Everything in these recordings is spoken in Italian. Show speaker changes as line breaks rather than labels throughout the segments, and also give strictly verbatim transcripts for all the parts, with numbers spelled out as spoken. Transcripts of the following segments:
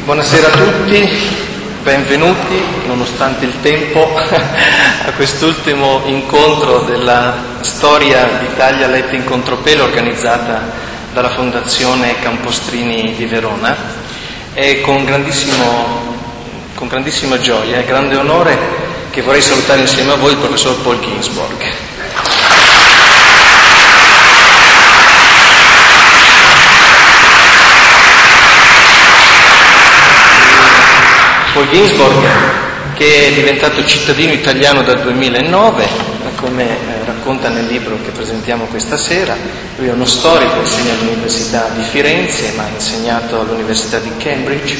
Buonasera a tutti, benvenuti, nonostante il tempo, a quest'ultimo incontro della storia d'Italia letta in controppelo organizzata dalla Fondazione Campostrini di Verona. E con grandissimo, con grandissima gioia e grande onore che vorrei salutare insieme a voi il professor Paul Ginsborg. Paul Ginsborg, che è diventato cittadino italiano dal duemilanove, come eh, racconta nel libro che presentiamo questa sera. Lui è uno storico, insegna all'Università di Firenze, ma ha insegnato all'Università di Cambridge.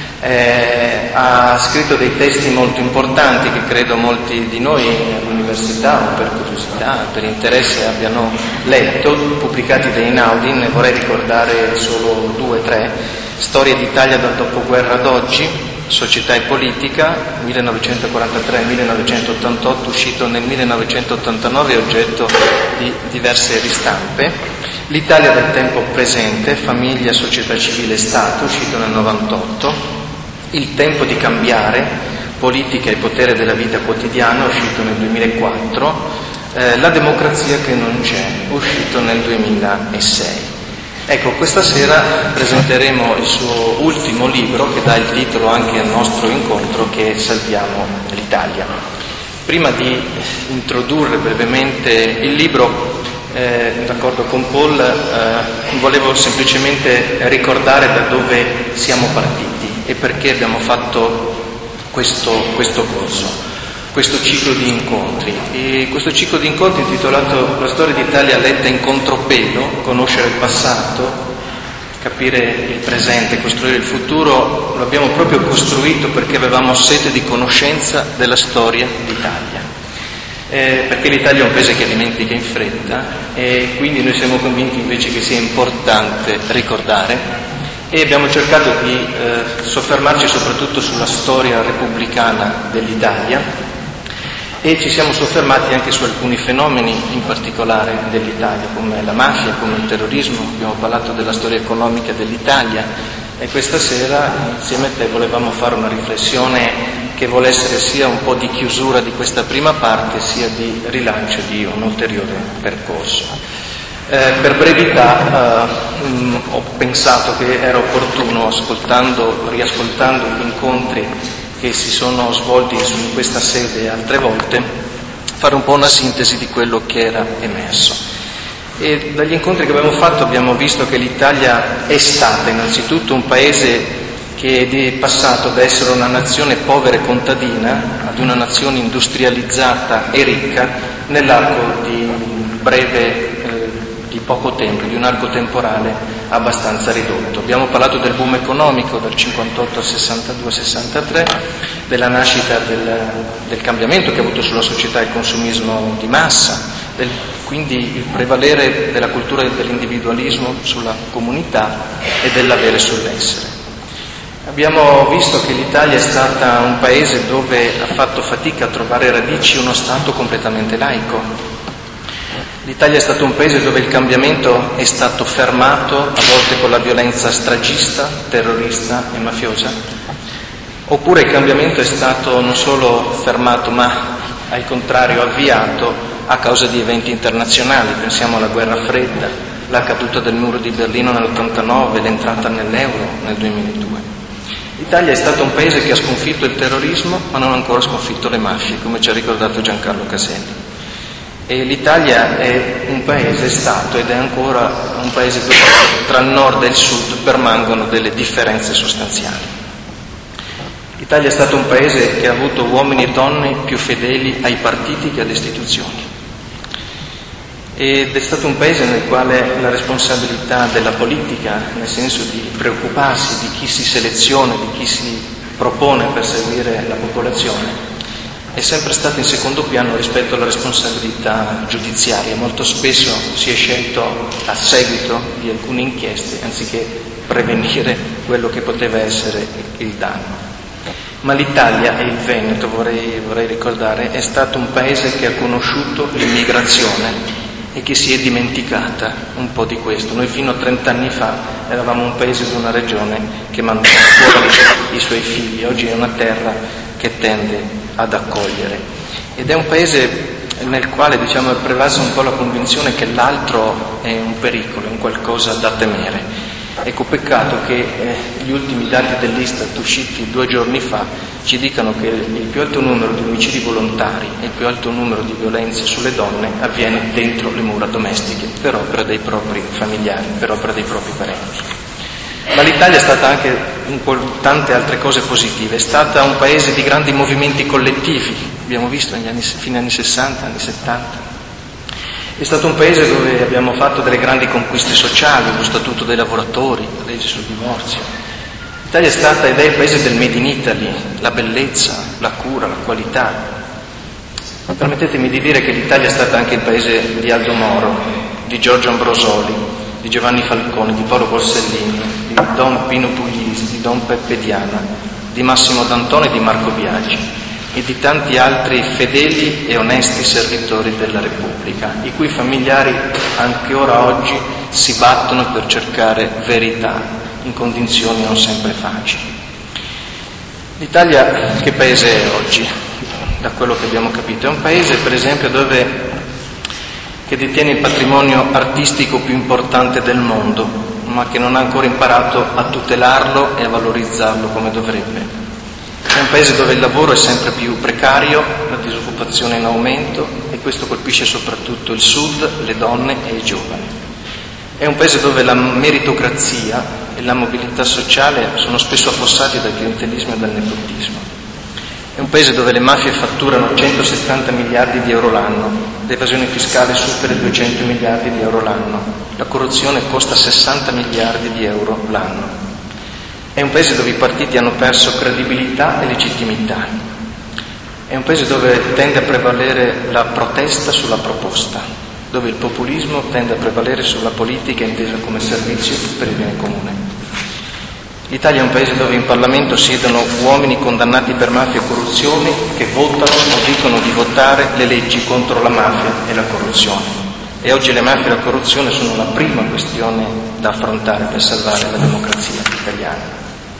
Eh, ha scritto dei testi molto importanti che credo molti di noi all'università, o per curiosità, per interesse, abbiano letto, pubblicati da Einaudi. Ne vorrei ricordare solo due o tre. Storia d'Italia dal dopoguerra ad oggi, Società e politica, millenovecentoquarantatré millenovecentottantotto, uscito nel millenovecentottantanove, oggetto di diverse ristampe. L'Italia del tempo presente, famiglia, società civile e Stato, uscito nel novantotto. Il tempo di cambiare, politica e potere della vita quotidiana, uscito nel duemilaquattro. Eh, La democrazia che non c'è, uscito nel duemilasei. Ecco, questa sera presenteremo il suo ultimo libro, che dà il titolo anche al nostro incontro, che è Salviamo l'Italia. Prima di introdurre brevemente il libro, eh, d'accordo con Paul, eh, volevo semplicemente ricordare da dove siamo partiti e perché abbiamo fatto questo, questo corso, questo ciclo di incontri. E questo ciclo di incontri intitolato La storia d'Italia letta in controppelo, conoscere il passato, capire il presente, costruire il futuro, lo abbiamo proprio costruito perché avevamo sete di conoscenza della storia d'Italia. Eh, perché l'Italia è un paese che dimentica in fretta e quindi noi siamo convinti invece che sia importante ricordare, e abbiamo cercato di eh, soffermarci soprattutto sulla storia repubblicana dell'Italia. E ci siamo soffermati anche su alcuni fenomeni in particolare dell'Italia, come la mafia, come il terrorismo. Abbiamo parlato della storia economica dell'Italia e questa sera insieme a te volevamo fare una riflessione che vuole essere sia un po' di chiusura di questa prima parte, sia di rilancio di un ulteriore percorso. Eh, per brevità eh, mh, ho pensato che era opportuno, ascoltando, riascoltando gli incontri che si sono svolti in questa sede altre volte, fare un po' una sintesi di quello che era emerso. E dagli incontri che abbiamo fatto abbiamo visto che l'Italia è stata innanzitutto un paese che è passato da essere una nazione povera e contadina ad una nazione industrializzata e ricca nell'arco di breve di poco tempo, di un arco temporale abbastanza ridotto. Abbiamo parlato del boom economico dal cinquantotto al sessantadue sessantatré, della nascita del, del cambiamento che ha avuto sulla società il consumismo di massa, del, quindi il prevalere della cultura dell'individualismo sulla comunità e dell'avere sull'essere. Abbiamo visto che l'Italia è stata un paese dove ha fatto fatica a trovare radici uno Stato completamente laico. L'Italia è stato un paese dove il cambiamento è stato fermato, a volte con la violenza stragista, terrorista e mafiosa, oppure il cambiamento è stato non solo fermato, ma al contrario avviato a causa di eventi internazionali. Pensiamo alla guerra fredda, la caduta del muro di Berlino nell'ottantanove, l'entrata nell'euro nel duemiladue. L'Italia è stato un paese che ha sconfitto il terrorismo, ma non ha ancora sconfitto le mafie, come ci ha ricordato Giancarlo Caselli. E l'Italia è un paese, è stato ed è ancora un paese dove tra il nord e il sud permangono delle differenze sostanziali. L'Italia è stato un paese che ha avuto uomini e donne più fedeli ai partiti che alle istituzioni. Ed è stato un paese nel quale la responsabilità della politica, nel senso di preoccuparsi di chi si seleziona, di chi si propone per servire la popolazione, è sempre stato in secondo piano rispetto alla responsabilità giudiziaria. Molto spesso si è scelto a seguito di alcune inchieste anziché prevenire quello che poteva essere il danno. Ma l'Italia e il Veneto, vorrei, vorrei ricordare, è stato un paese che ha conosciuto l'immigrazione e che si è dimenticata un po' di questo. Noi fino a trent'anni fa eravamo un paese di una regione che mandava fuori i suoi figli, oggi è una terra che tende ad accogliere. Ed è un paese nel quale, diciamo, è prevasa un po' la convinzione che l'altro è un pericolo, un qualcosa da temere. Ecco, peccato che eh, gli ultimi dati dell'Istat usciti due giorni fa ci dicano che il più alto numero di omicidi volontari e il più alto numero di violenze sulle donne avviene dentro le mura domestiche, per opera dei propri familiari, per opera dei propri parenti. Ma l'Italia è stata anche un po' tante altre cose positive, è stata un paese di grandi movimenti collettivi, abbiamo visto negli anni, fine anni sessanta, anni settanta. È stato un paese dove abbiamo fatto delle grandi conquiste sociali, lo Statuto dei lavoratori, la legge sul divorzio. L'Italia è stata ed è il paese del Made in Italy, la bellezza, la cura, la qualità. Permettetemi di dire che l'Italia è stata anche il paese di Aldo Moro, di Giorgio Ambrosoli, di Giovanni Falcone, di Paolo Borsellino, di Don Pino Puglisi, di Don Peppe Diana, di Massimo D'Antona e di Marco Biagi, e di tanti altri fedeli e onesti servitori della Repubblica, i cui familiari anche ora oggi si battono per cercare verità in condizioni non sempre facili. L'Italia che paese è oggi? Da quello che abbiamo capito, è un paese, per esempio, dove che detiene il patrimonio artistico più importante del mondo, ma che non ha ancora imparato a tutelarlo e a valorizzarlo come dovrebbe. È un paese dove il lavoro è sempre più precario, la disoccupazione è in aumento e questo colpisce soprattutto il sud, le donne e i giovani. È un paese dove la meritocrazia e la mobilità sociale sono spesso affossati dal clientelismo e dal nepotismo. È un paese dove le mafie fatturano centosettanta miliardi di euro l'anno, l'evasione fiscale supera i duecento miliardi di euro l'anno, la corruzione costa sessanta miliardi di euro l'anno. È un paese dove i partiti hanno perso credibilità e legittimità. È un paese dove tende a prevalere la protesta sulla proposta, dove il populismo tende a prevalere sulla politica intesa come servizio per il bene comune. L'Italia è un paese dove in Parlamento siedono uomini condannati per mafia e corruzione che votano o dicono di votare le leggi contro la mafia e la corruzione. E oggi le mafie e la corruzione sono la prima questione da affrontare per salvare la democrazia italiana.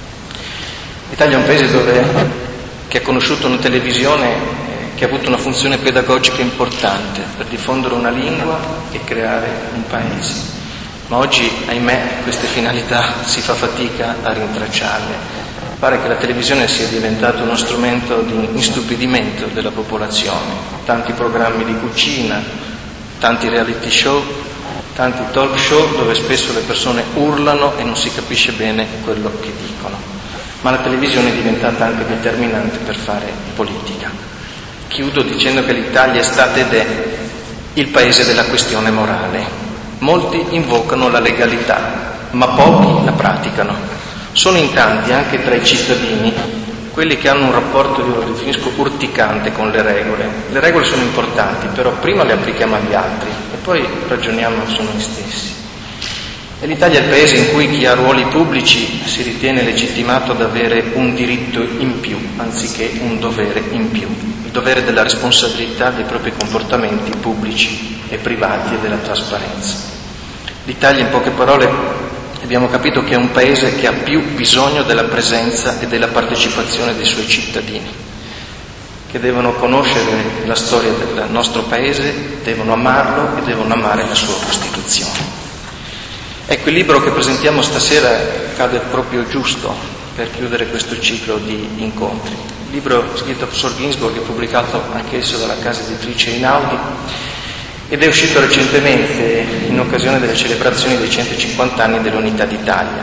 L'Italia è un paese dove, che ha conosciuto una televisione eh, che ha avuto una funzione pedagogica importante per diffondere una lingua e creare un paese. Ma oggi, ahimè, queste finalità si fa fatica a rintracciarle. Pare che la televisione sia diventata uno strumento di istupidimento della popolazione. Tanti programmi di cucina, tanti reality show, tanti talk show dove spesso le persone urlano e non si capisce bene quello che dicono. Ma la televisione è diventata anche determinante per fare politica. Chiudo dicendo che l'Italia è stata ed è il paese della questione morale. Molti invocano la legalità, ma pochi la praticano. Sono in tanti, anche tra i cittadini, quelli che hanno un rapporto, io lo definisco, urticante con le regole. Le regole sono importanti, però prima le applichiamo agli altri e poi ragioniamo su noi stessi. E l'Italia è il paese in cui chi ha ruoli pubblici si ritiene legittimato ad avere un diritto in più, anziché un dovere in più, il dovere della responsabilità dei propri comportamenti pubblici e privati e della trasparenza. L'Italia, in poche parole, abbiamo capito che è un paese che ha più bisogno della presenza e della partecipazione dei suoi cittadini, che devono conoscere la storia del nostro paese, devono amarlo e devono amare la sua Costituzione. Ecco, il libro che presentiamo stasera cade proprio giusto per chiudere questo ciclo di incontri. Il libro scritto dal professor Ginsburg è pubblicato anch'esso dalla casa editrice Einaudi ed è uscito recentemente in occasione delle celebrazioni dei centocinquanta anni dell'Unità d'Italia.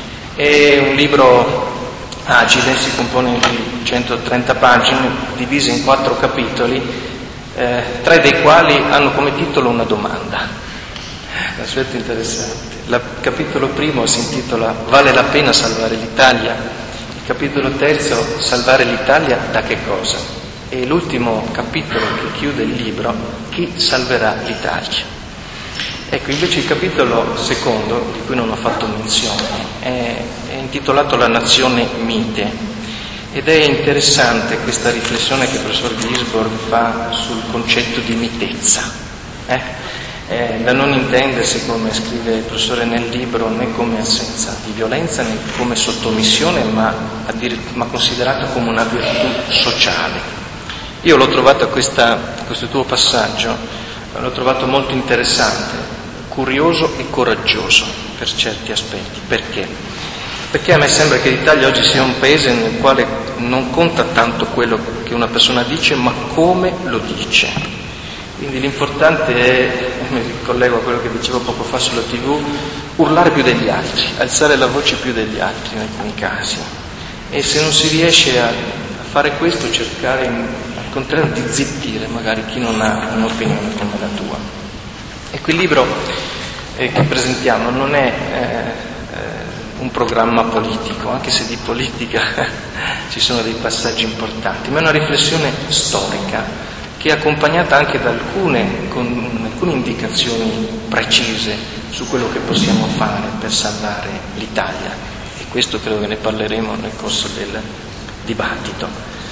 È un libro agile, si compone di centotrenta pagine divise in quattro capitoli, eh, tre dei quali hanno come titolo una domanda. Un aspetto interessante. Il capitolo primo si intitola Vale la pena salvare l'Italia? Il capitolo terzo, Salvare l'Italia da che cosa? E l'ultimo capitolo che chiude il libro, Chi salverà l'Italia? Ecco, invece il capitolo secondo, di cui non ho fatto menzione, è, è intitolato La nazione mite ed è interessante questa riflessione che il professor Ginsburg fa sul concetto di mitezza. Eh? eh, da non intendersi, come scrive il professore nel libro, né come assenza di violenza né come sottomissione, ma, ma considerata come una virtù sociale. Io l'ho trovato, questa, questo tuo passaggio, l'ho trovato molto interessante, curioso e coraggioso per certi aspetti. Perché? Perché a me sembra che l'Italia oggi sia un paese nel quale non conta tanto quello che una persona dice, ma come lo dice. Quindi l'importante è, mi ricollego a quello che dicevo poco fa sulla tivù, urlare più degli altri, alzare la voce più degli altri in alcuni casi. E se non si riesce a fare questo, cercare al contrario di zittire magari chi non ha un'opinione come la tua. E quel libro eh, che presentiamo non è eh, un programma politico, anche se di politica ci sono dei passaggi importanti, ma è una riflessione storica che è accompagnata anche da alcune, con alcune indicazioni precise su quello che possiamo fare per salvare l'Italia, e questo credo che ne parleremo nel corso del dibattito.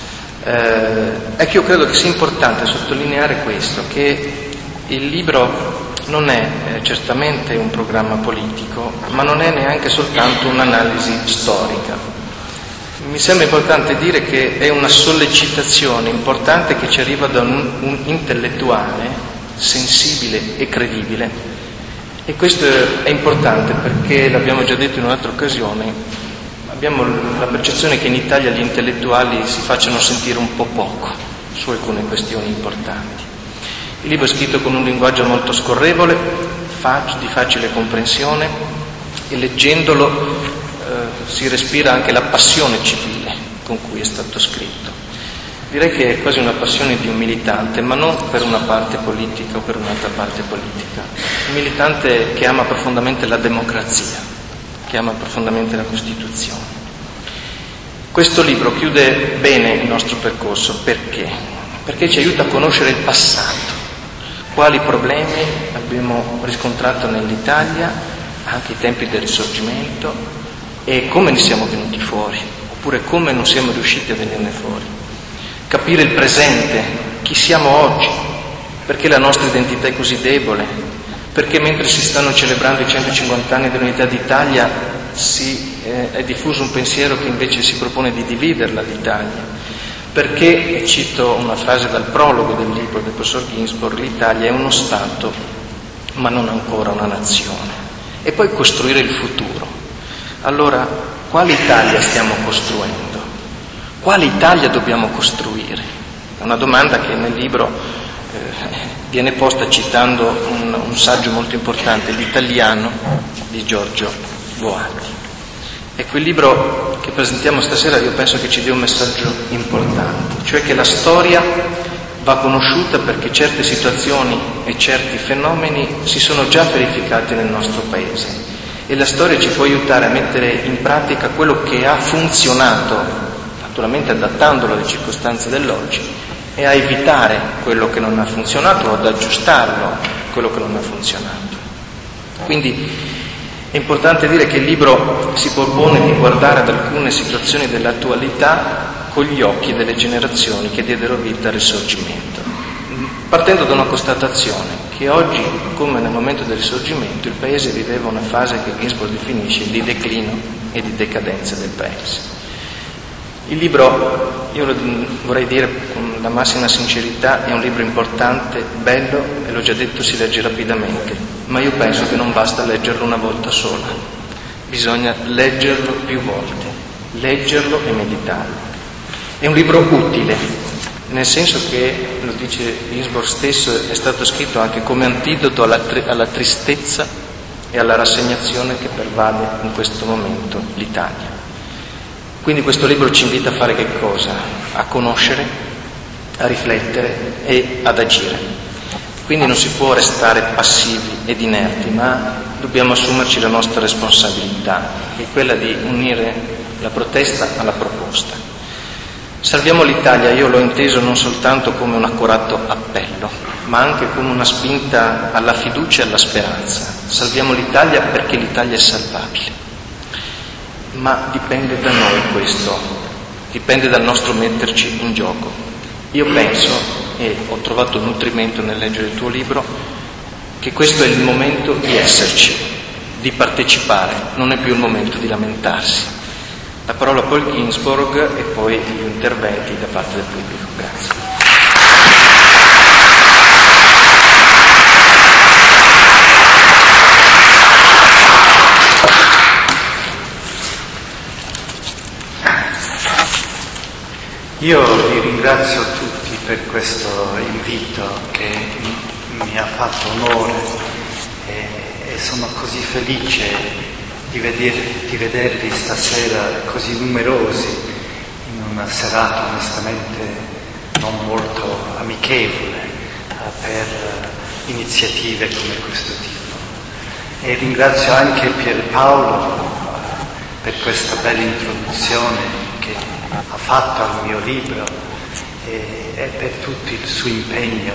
Eh, ecco, io credo che sia importante sottolineare questo, che il libro non è eh, certamente un programma politico, ma non è neanche soltanto un'analisi storica. Mi sembra importante dire che è una sollecitazione importante che ci arriva da un, un intellettuale sensibile e credibile, e questo è importante perché, l'abbiamo già detto in un'altra occasione, abbiamo la percezione che in Italia gli intellettuali si facciano sentire un po' poco su alcune questioni importanti. Il libro è scritto con un linguaggio molto scorrevole, di facile comprensione, e leggendolo eh, si respira anche la passione civile con cui è stato scritto. Direi che è quasi una passione di un militante, ma non per una parte politica o per un'altra parte politica. Un militante che ama profondamente la democrazia, che ama profondamente la Costituzione. Questo libro chiude bene il nostro percorso. Perché? Perché ci aiuta a conoscere il passato. Quali problemi abbiamo riscontrato nell'Italia, anche ai tempi del Risorgimento, e come ne siamo venuti fuori, oppure come non siamo riusciti a venirne fuori. Capire il presente, chi siamo oggi, perché la nostra identità è così debole, perché mentre si stanno celebrando i centocinquanta anni dell'Unità d'Italia si, eh, è diffuso un pensiero che invece si propone di dividerla l'Italia. Perché, e cito una frase dal prologo del libro del professor Ginsburg, l'Italia è uno Stato ma non ancora una nazione. E poi costruire il futuro. Allora, quale Italia stiamo costruendo? Quale Italia dobbiamo costruire? È una domanda che nel libro eh, viene posta citando un, un saggio molto importante, L'Italiano di Giorgio Boatti. E quel libro che presentiamo stasera io penso che ci dia un messaggio importante, cioè che la storia va conosciuta perché certe situazioni e certi fenomeni si sono già verificati nel nostro Paese, e la storia ci può aiutare a mettere in pratica quello che ha funzionato, naturalmente adattandolo alle circostanze dell'oggi, e a evitare quello che non ha funzionato o ad aggiustarlo quello che non ha funzionato. Quindi è importante dire che il libro si propone di guardare ad alcune situazioni dell'attualità con gli occhi delle generazioni che diedero vita al Risorgimento, partendo da una constatazione, che oggi, come nel momento del Risorgimento, il Paese viveva una fase che Ginsburg definisce di declino e di decadenza del Paese. Il libro, io lo vorrei dire con la massima sincerità, è un libro importante, bello, e l'ho già detto, si legge rapidamente, ma io penso che non basta leggerlo una volta sola, bisogna leggerlo più volte, leggerlo e meditarlo. È un libro utile, nel senso che, lo dice Ginsburg stesso, è stato scritto anche come antidoto alla, tri- alla tristezza e alla rassegnazione che pervade in questo momento l'Italia. Quindi questo libro ci invita a fare che cosa? A conoscere, a riflettere e ad agire. Quindi non si può restare passivi ed inerti, ma dobbiamo assumerci la nostra responsabilità, che è quella di unire la protesta alla proposta. Salviamo l'Italia, io l'ho inteso non soltanto come un accorato appello, ma anche come una spinta alla fiducia e alla speranza. Salviamo l'Italia perché l'Italia è salvabile. Ma dipende da noi questo, dipende dal nostro metterci in gioco. Io penso, e ho trovato nutrimento nel leggere il tuo libro, che questo è il momento di esserci, di partecipare, non è più il momento di lamentarsi. La parola a Paul Ginsborg e poi gli interventi da parte del pubblico. Grazie.
Io vi ringrazio tutti per questo invito che mi ha fatto onore e, e sono così felice di, vedere, di vedervi stasera così numerosi in una serata onestamente non molto amichevole eh, per iniziative come questo tipo. E ringrazio anche Pierpaolo eh, per questa bella introduzione ha fatto al mio libro e, e per tutto il suo impegno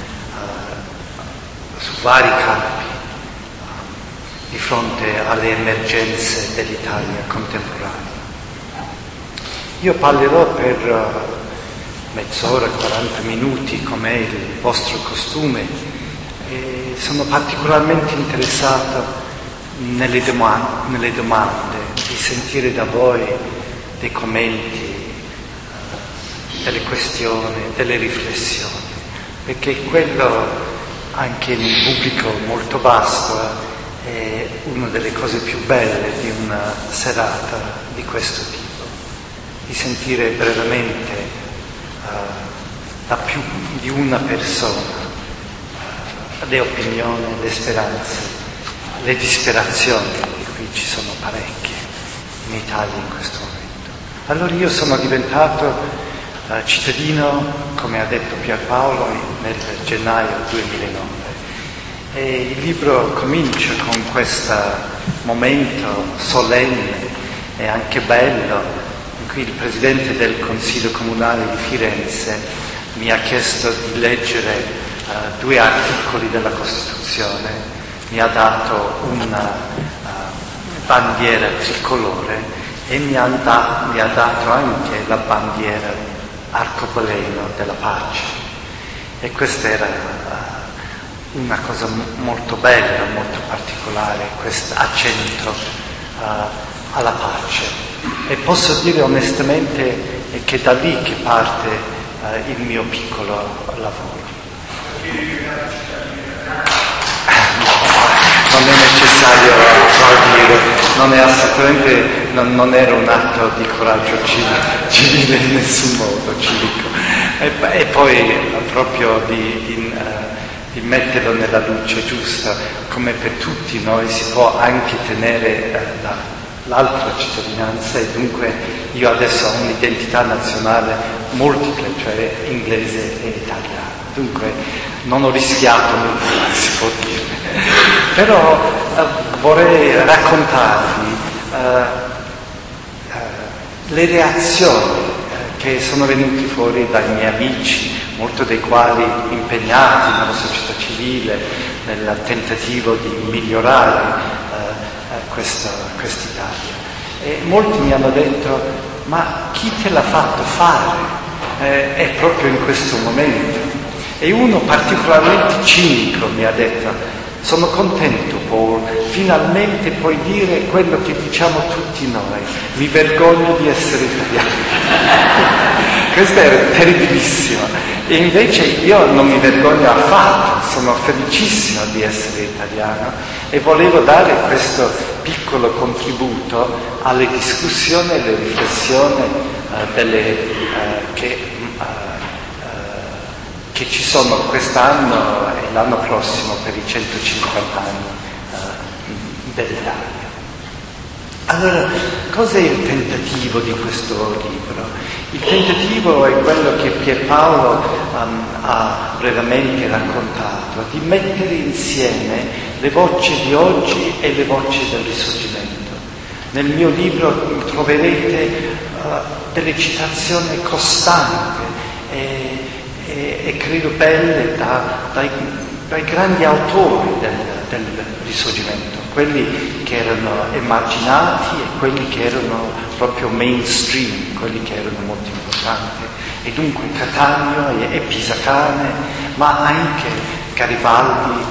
uh, su vari campi uh, di fronte alle emergenze dell'Italia contemporanea. Io parlerò per uh, mezz'ora, quaranta minuti, come è il vostro costume, e sono particolarmente interessato nelle, doma- nelle domande, di sentire da voi dei commenti, delle questioni, delle riflessioni, perché quello anche in un pubblico molto vasto è una delle cose più belle di una serata di questo tipo, di sentire brevemente uh, da più di una persona uh, le opinioni, le speranze, le disperazioni, di cui ci sono parecchie in Italia in questo momento. Allora io sono diventato uh, cittadino, come ha detto Pierpaolo, nel gennaio duemilanove e il libro comincia con questo momento solenne e anche bello in cui il Presidente del Consiglio Comunale di Firenze mi ha chiesto di leggere uh, due articoli della Costituzione, mi ha dato una uh, bandiera tricolore e mi ha, da, mi ha dato anche la bandiera arcobaleno della pace. E questa era uh, una cosa m- molto bella, molto particolare, questo accento uh, alla pace. E posso dire onestamente è che da lì che parte uh, il mio piccolo lavoro. Non è necessario applaudire, non è assolutamente, non, non era un atto di coraggio civile, civile in nessun modo, civico. E, e poi proprio di, di, uh, di metterlo nella luce giusta, come per tutti noi si può anche tenere uh, la, l'altra cittadinanza e dunque io adesso ho un'identità nazionale multipla, cioè inglese e italiana. Dunque non ho rischiato nulla, si può dire. Però eh, vorrei raccontarvi eh, eh, le reazioni eh, che sono venute fuori dai miei amici, molti dei quali impegnati nella società civile, nel tentativo di migliorare eh, questa, quest'Italia. E molti mi hanno detto: ma chi te l'ha fatto fare? Eh, è proprio in questo momento. E uno particolarmente cinico mi ha detto: sono contento, Paul, finalmente puoi dire quello che diciamo tutti noi, mi vergogno di essere italiano. Questo è terribilissimo. E invece io non mi vergogno affatto, sono felicissimo di essere italiano e volevo dare questo piccolo contributo alle discussioni e alle riflessioni uh, delle, uh, che uh, che ci sono quest'anno e l'anno prossimo per i centocinquanta anni uh, dell'Italia. Allora, cos'è il tentativo di questo libro? Il tentativo è quello che Pierpaolo um, ha brevemente raccontato, di mettere insieme le voci di oggi e le voci del Risorgimento. Nel mio libro troverete uh, delle citazioni costanti e E, e credo belle da, dai, dai grandi autori del, del Risorgimento, quelli che erano emarginati e quelli che erano proprio mainstream, quelli che erano molto importanti, e dunque Cattaneo e, e Pisacane, ma anche Garibaldi e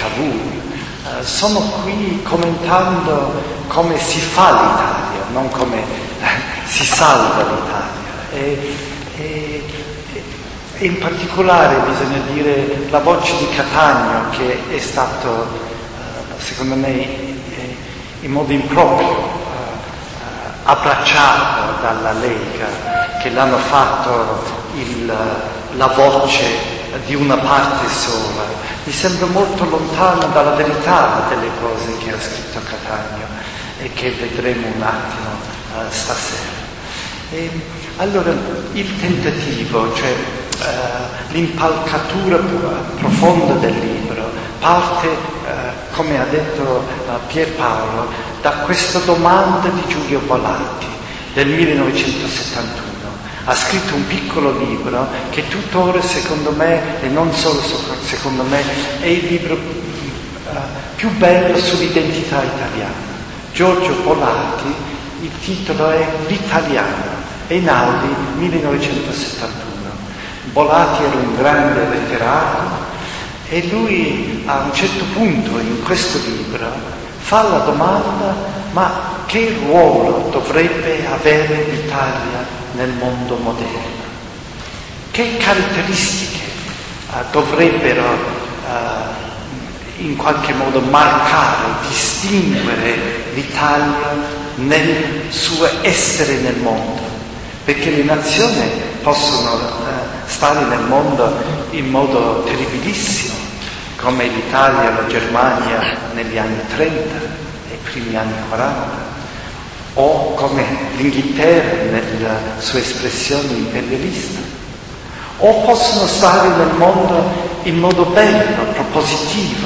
Cavour, eh, sono qui commentando come si fa l'Italia, non come eh, si salva l'Italia. E, e, e in particolare bisogna dire la voce di Cattaneo, che è stato, eh, secondo me, eh, in modo improprio eh, abbracciato dalla Lega, che l'hanno fatto il, la voce di una parte sola. Mi sembra molto lontano dalla verità delle cose che ha scritto Cattaneo e che vedremo un attimo uh, stasera. E, allora, il tentativo, cioè uh, l'impalcatura profonda del libro, parte, uh, come ha detto uh, Pierpaolo, da questa domanda di Giulio Bolatti del millenovecentosettantuno. Ha scritto un piccolo libro che tuttora, secondo me, e non solo secondo me, è il libro uh, più bello sull'identità italiana. Giorgio Bolatti, il titolo è L'Italiano, Einaudi, millenovecentosettantuno. Bolatti era un grande letterato e lui a un certo punto in questo libro fa la domanda: ma che ruolo dovrebbe avere l'Italia nel mondo moderno? Che caratteristiche uh, dovrebbero uh, in qualche modo marcare, distinguere l'Italia nel suo essere nel mondo? Perché le nazioni possono uh, stare nel mondo in modo terribilissimo, come l'Italia e la Germania negli anni trenta e primi anni quaranta, o come l'Inghilterra nella sua espressione imperialista, o possono stare nel mondo in modo bello, propositivo,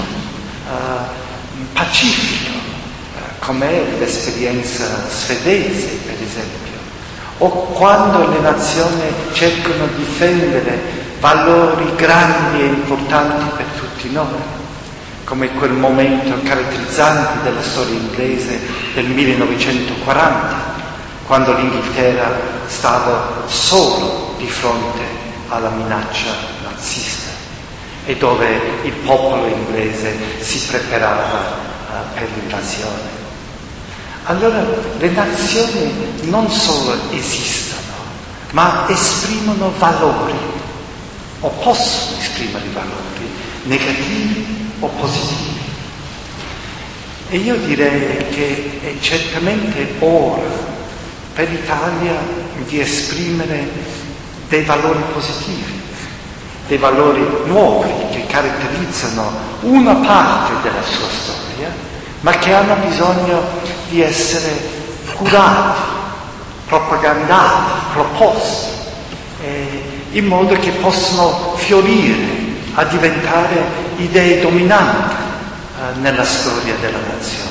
eh, pacifico, eh, come l'esperienza svedese, per esempio, o quando le nazioni cercano di difendere valori grandi e importanti per tutti noi, come quel momento caratterizzante della storia inglese del millenovecentoquaranta, quando l'Inghilterra stava solo di fronte alla minaccia nazista e dove il popolo inglese si preparava uh, per l'invasione. Allora le nazioni non solo esistono, ma esprimono valori, o possono esprimere valori negativi o positivi. E io direi che è certamente ora per l'Italia di esprimere dei valori positivi, dei valori nuovi che caratterizzano una parte della sua storia, ma che hanno bisogno di essere curati, propagandati, proposti, eh, in modo che possano fiorire a diventare idee dominanti eh, nella storia della nazione.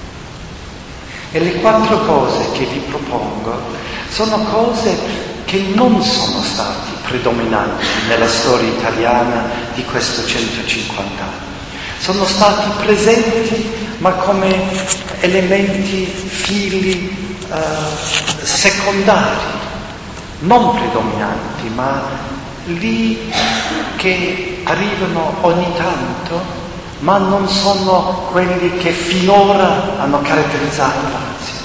E le quattro cose che vi propongo sono cose che non sono stati predominanti nella storia italiana di questo centocinquanta anni. Sono stati presenti, ma come elementi, fili eh, secondari, non predominanti, ma lì che arrivano ogni tanto, ma non sono quelli che finora hanno caratterizzato la nazione.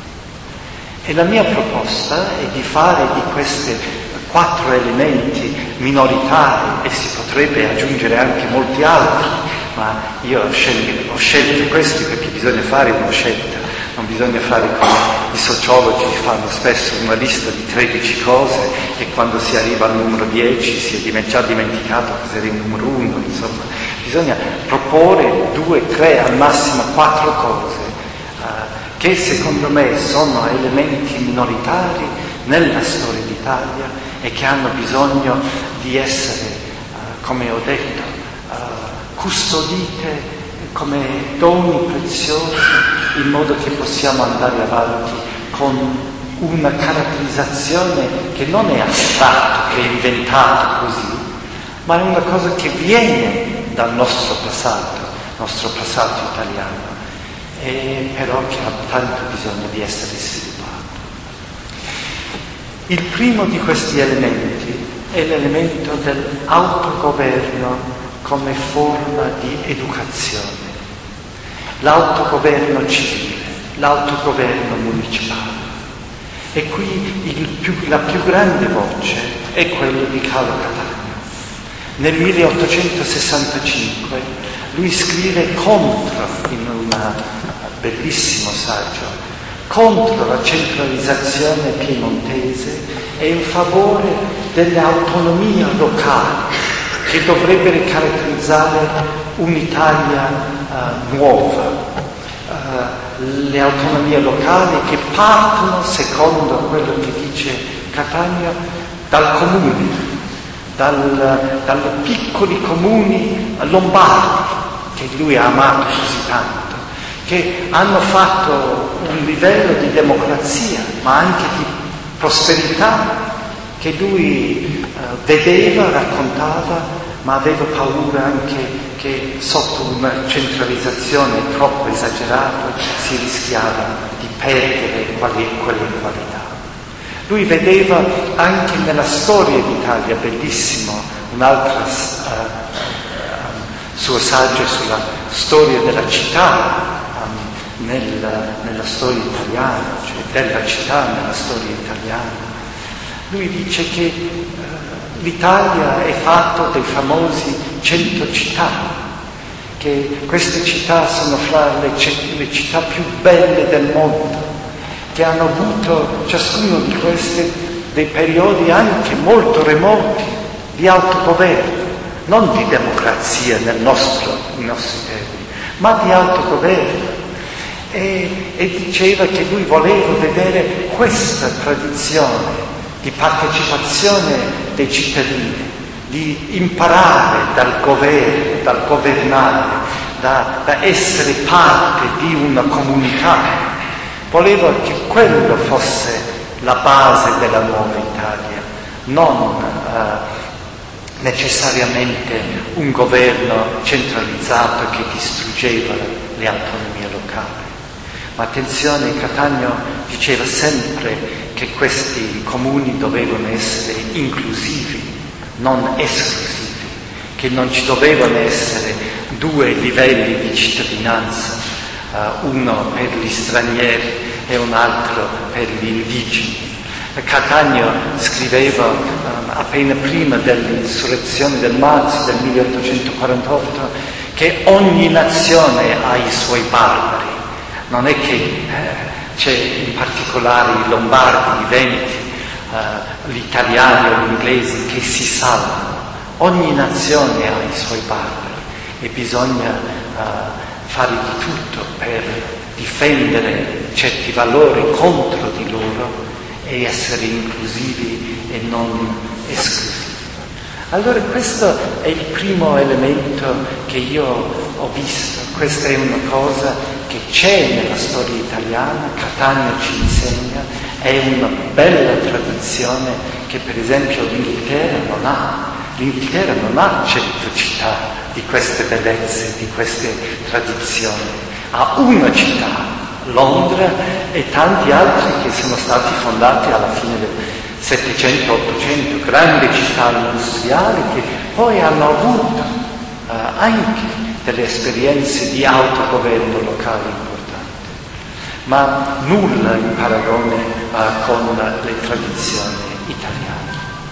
E la mia proposta è di fare di questi quattro elementi minoritari, e si potrebbe aggiungere anche molti altri, ma io ho scelto, ho scelto questi perché bisogna fare una scelta, non bisogna fare come i sociologi fanno spesso una lista di tredici cose e quando si arriva al numero dieci si è già dimenticato cos'era il numero uno, insomma. Bisogna proporre due, tre, al massimo quattro cose uh, che secondo me sono elementi minoritari nella storia d'Italia e che hanno bisogno di essere, uh, come ho detto, uh, custodite come doni preziosi, in modo che possiamo andare avanti con una caratterizzazione che non è astratta, che è inventata così, ma è una cosa che viene dal nostro passato, nostro passato italiano, e però che ha tanto bisogno di essere sviluppato. Il primo di questi elementi è l'elemento dell'autogoverno come forma di educazione, l'autogoverno civile, l'autogoverno municipale. E qui il più, la più grande voce è quella di Carlo Cattaneo. Nel milleottocentosessantacinque lui scrive contro, in un bellissimo saggio, contro la centralizzazione piemontese e in favore delle autonomie locali che dovrebbero caratterizzare un'Italia uh, nuova. Uh, le autonomie locali che partono, secondo quello che dice Cattaneo, dal comune, dal, dai piccoli comuni lombardi, che lui ha amato così tanto, che hanno fatto un livello di democrazia, ma anche di prosperità, che lui uh, vedeva, raccontava, ma aveva paura anche che sotto una centralizzazione troppo esagerata si rischiava di perdere quelle, quelle qualità. Lui vedeva anche nella storia d'Italia, bellissimo, un'altra uh, uh, suo saggio sulla storia della città, um, nel, nella storia italiana, cioè della città nella storia italiana. Lui dice che uh, l'Italia è fatta dei famosi cento città, che queste città sono fra le, le città più belle del mondo, che hanno avuto ciascuno di queste dei periodi anche molto remoti di autogoverno, non di democrazia nel nostro, nei nostri termini, ma di autogoverno. E, e diceva che lui voleva vedere questa tradizione di partecipazione dei cittadini, di imparare dal governo, dal governare, da, da essere parte di una comunità. Voleva che quello fosse la base della nuova Italia, non eh, necessariamente un governo centralizzato che distruggeva le autonomie locali. Ma attenzione, Cattaneo diceva sempre che questi comuni dovevano essere inclusivi, non esclusivi, che non ci dovevano essere due livelli di cittadinanza, uh, uno per gli stranieri e un altro per gli indigeni. Cattaneo scriveva um, appena prima dell'insurrezione del marzo del milleottocentoquarantotto che ogni nazione ha i suoi barbari, non è che eh, c'è in particolare i lombardi, i veneti, Uh, gli italiani o gli inglesi che si salvano. Ogni nazione ha i suoi barbari e bisogna uh, fare di tutto per difendere certi valori contro di loro e essere inclusivi e non esclusivi. Allora questo è il primo elemento che io ho visto, questa è una cosa che c'è nella storia italiana, Cattaneo ci insegna, è una bella tradizione che per esempio l'Inghilterra non ha. L'Inghilterra non ha cento città di queste bellezze, di queste tradizioni. Ha una città, Londra, e tanti altri che sono stati fondati alla fine del settecento ottocento, grandi città industriali che poi hanno avuto uh, anche delle esperienze di autogoverno locale importanti, ma nulla in paragone uh, con le tradizioni italiane.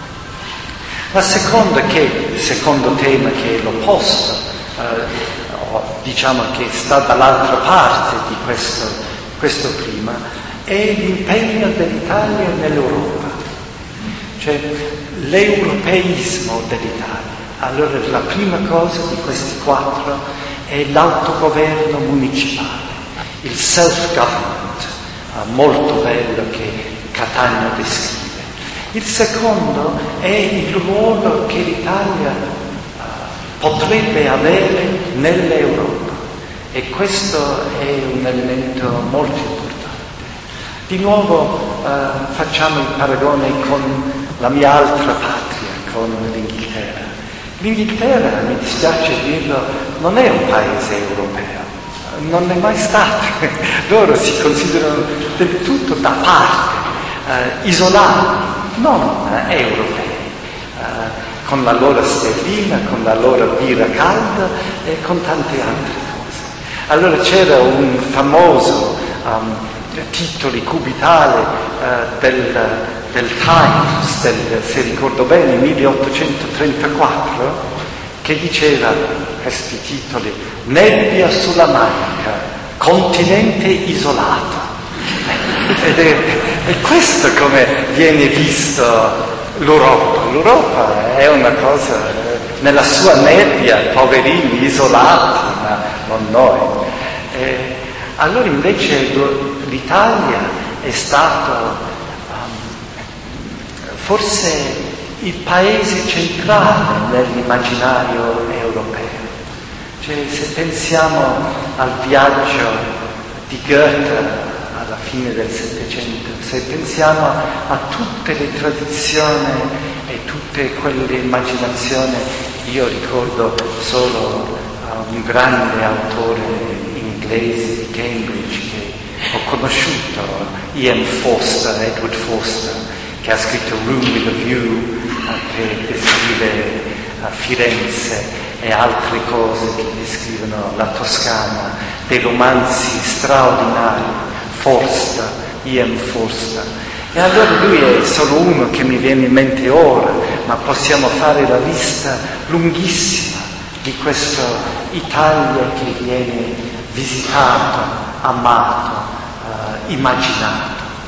La seconda, che il secondo tema che è l'opposto, uh, diciamo che sta dall'altra parte di questo, questo prima, è l'impegno dell'Italia nell'Europa, cioè l'europeismo dell'Italia. Allora la prima cosa di questi quattro è l'autogoverno municipale, il self-government, molto bello che Cattaneo descrive. Il secondo è il ruolo che l'Italia potrebbe avere nell'Europa e questo è un elemento molto importante. Di nuovo eh, facciamo il paragone con la mia altra patria, con l'Inghilterra. L'Inghilterra, mi dispiace dirlo, non è un paese europeo, non è mai stato. Loro si considerano del tutto da parte, eh, isolati, non eh, europei, eh, con la loro sterlina, con la loro birra calda e con tante altre cose. Allora c'era un famoso um, titolo cubitale uh, del, del Times, del, se ricordo bene, milleottocentotrentaquattro, che diceva questi titoli: nebbia sulla Manica, continente isolato. Ed è, è questo come viene visto l'Europa. L'Europa è una cosa, nella sua nebbia, poverini, isolati, ma non noi. E allora invece l'Italia è stato um, forse il paese centrale nell'immaginario europeo. Cioè, se pensiamo al viaggio di Goethe alla fine del Settecento, se pensiamo a tutte le tradizioni e tutte quelle immaginazioni, io ricordo solo uh, un grande autore inglese di Cambridge che ho conosciuto, Ian Forster, Edward Forster, che ha scritto Room with a View, che descrive uh, Firenze e altre cose che descrivono la Toscana, dei romanzi straordinari. Forster, Ian Forster. E allora lui è solo uno che mi viene in mente ora, ma possiamo fare la lista lunghissima di questa Italia che viene visitato, amato, uh, immaginato.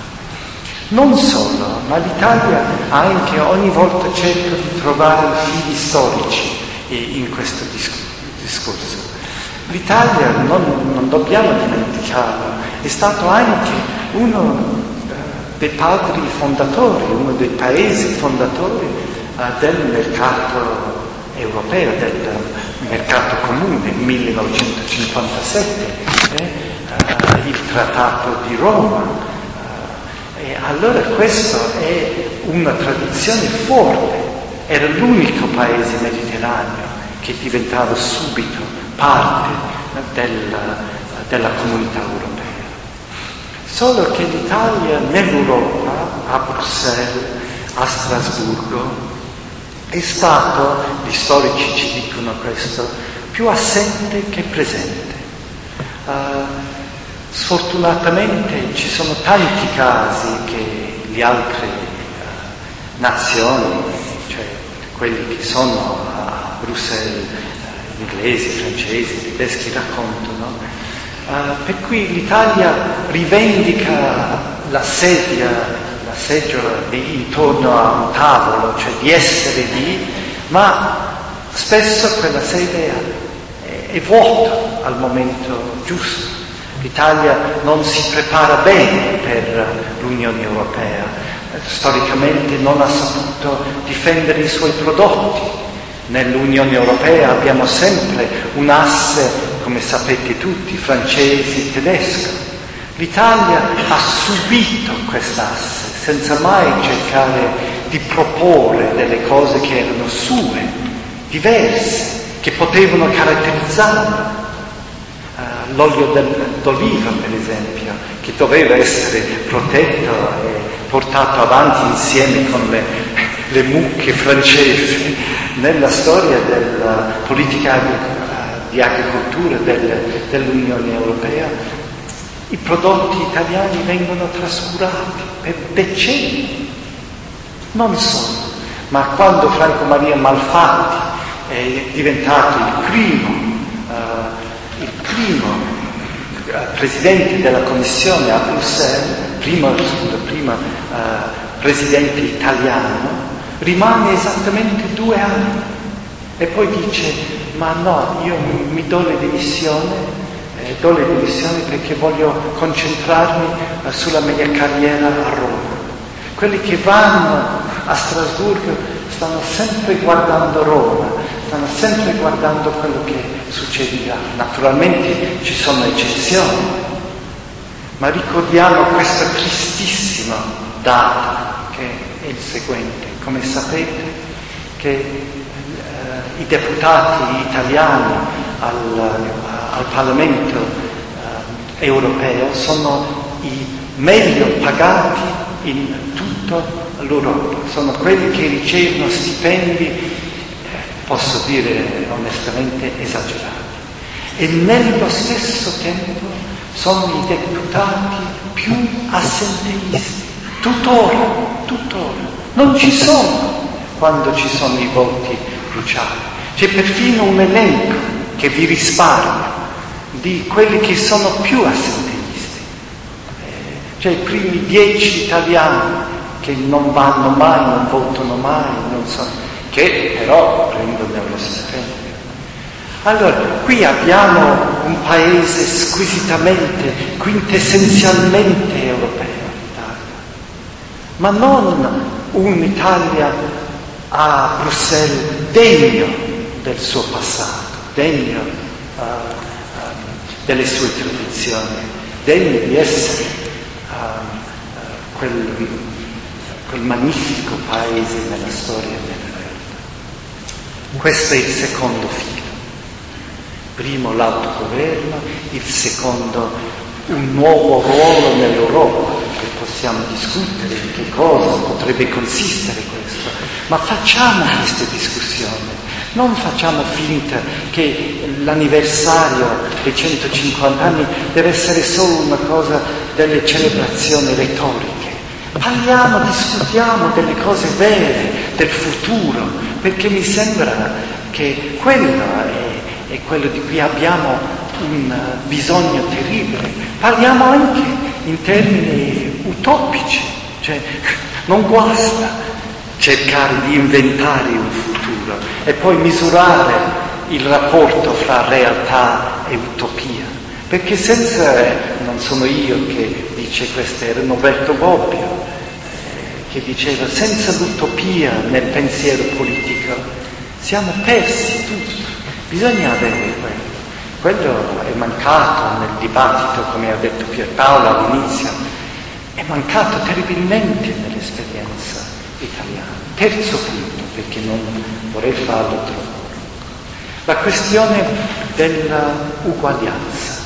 Non solo, ma l'Italia anche ogni volta cerca di trovare fili storici in questo discorso. L'Italia, non, non dobbiamo dimenticarlo, è stato anche uno dei padri fondatori, uno dei paesi fondatori uh, del mercato europeo, del mercato comune, millenovecentocinquantasette, eh, uh, il Trattato di Roma. Uh, e allora questo è una tradizione forte, era l'unico paese mediterraneo che diventava subito parte del, della comunità europea. Solo che l'Italia nell'Europa, a Bruxelles, a Strasburgo, è stato, gli storici ci dicono questo, più assente che presente. Uh, sfortunatamente ci sono tanti casi che le altre uh, nazioni, cioè quelli che sono a Bruxelles, uh, inglesi, francesi, tedeschi, raccontano. Uh, per cui l'Italia rivendica la sedia, la seggiola di, intorno a un tavolo, cioè di essere lì, ma spesso quella sedia è, è vuota al momento giusto. L'Italia non si prepara bene per l'Unione Europea, storicamente non ha saputo difendere i suoi prodotti. Nell'Unione Europea abbiamo sempre un asse, come sapete tutti, francese e tedesco. L'Italia ha subito quest'asse senza mai cercare di proporre delle cose che erano sue, diverse, che potevano caratterizzarla. Uh, l'olio del, d'oliva, per esempio, che doveva essere protetto e portato avanti insieme con le, le mucche francesi nella storia della politica di agricoltura del, dell'Unione Europea. I prodotti italiani vengono trascurati per decenni. Non solo, ma quando Franco Maria Malfatti è diventato il primo, uh, il primo uh, presidente della Commissione a Bruxelles, prima, prima uh, presidente italiano, rimane esattamente due anni e poi dice: ma no, io mi do le dimissioni, eh, do le dimissioni perché voglio concentrarmi eh, sulla mia carriera a Roma. Quelli che vanno a Strasburgo stanno sempre guardando Roma, stanno sempre guardando quello che succederà. Naturalmente ci sono eccezioni, ma ricordiamo questo tristissimo dato che è il seguente. Come sapete che eh, i deputati italiani al, al Parlamento eh, europeo sono i meglio pagati in tutta l'Europa, sono quelli che ricevono stipendi posso dire onestamente, esagerati. E nello stesso tempo sono i deputati più assenteisti, tuttora, tuttora. Non ci sono quando ci sono i voti cruciali. C'è perfino un elenco che vi risparmio di quelli che sono più assenteisti. Eh, cioè i primi dieci italiani che non vanno mai, non votano mai, non so, che però prendono lo stipendio. Allora, qui abbiamo un paese squisitamente, quintessenzialmente europeo, l'Italia, ma non un'Italia a Bruxelles degno del suo passato, degno uh, uh, delle sue tradizioni, degno di essere uh, uh, quel, quel magnifico paese nella storia e nella realtà. Questo è il secondo filo. Primo l'autogoverno, il secondo un nuovo ruolo nell'Europa, che possiamo discutere in che cosa potrebbe consistere questo, ma facciamo queste discussioni, non facciamo finta che l'anniversario dei centocinquanta anni deve essere solo una cosa delle celebrazioni retoriche. Parliamo, discutiamo delle cose vere, del futuro, perché mi sembra che quello è è quello di cui abbiamo un bisogno terribile. Parliamo anche in termini utopici, cioè non guasta cercare di inventare un futuro e poi misurare il rapporto fra realtà e utopia, perché senza, non sono io che dice questo, era Roberto Bobbio eh, che diceva, senza l'utopia nel pensiero politico siamo persi tutti. Bisogna avere quello. Quello è mancato nel dibattito, come ha detto Pierpaolo all'inizio, è mancato terribilmente nell'esperienza italiana. Terzo punto, perché non vorrei farlo troppo. La questione dell'uguaglianza.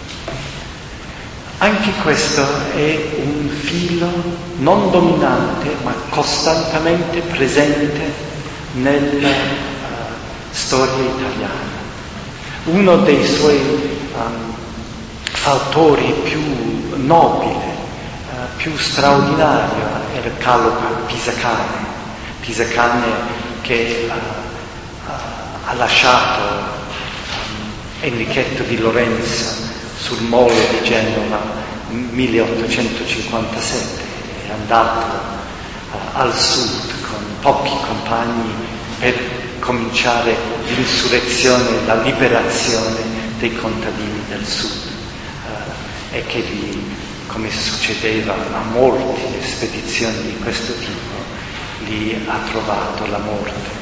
Anche questo è un filo non dominante, ma costantemente presente nel storia italiana. Uno dei suoi um, autori più nobili, uh, più straordinario, era Carlo Pisacane, Pisacane che uh, uh, ha lasciato um, Enrichetto di Lorenzo sul molo di Genova nel milleottocentocinquantasette, è andato uh, al sud con pochi compagni per cominciare l'insurrezione, la liberazione dei contadini del sud eh, e che lì, come succedeva a molte spedizioni di questo tipo, lì ha trovato la morte.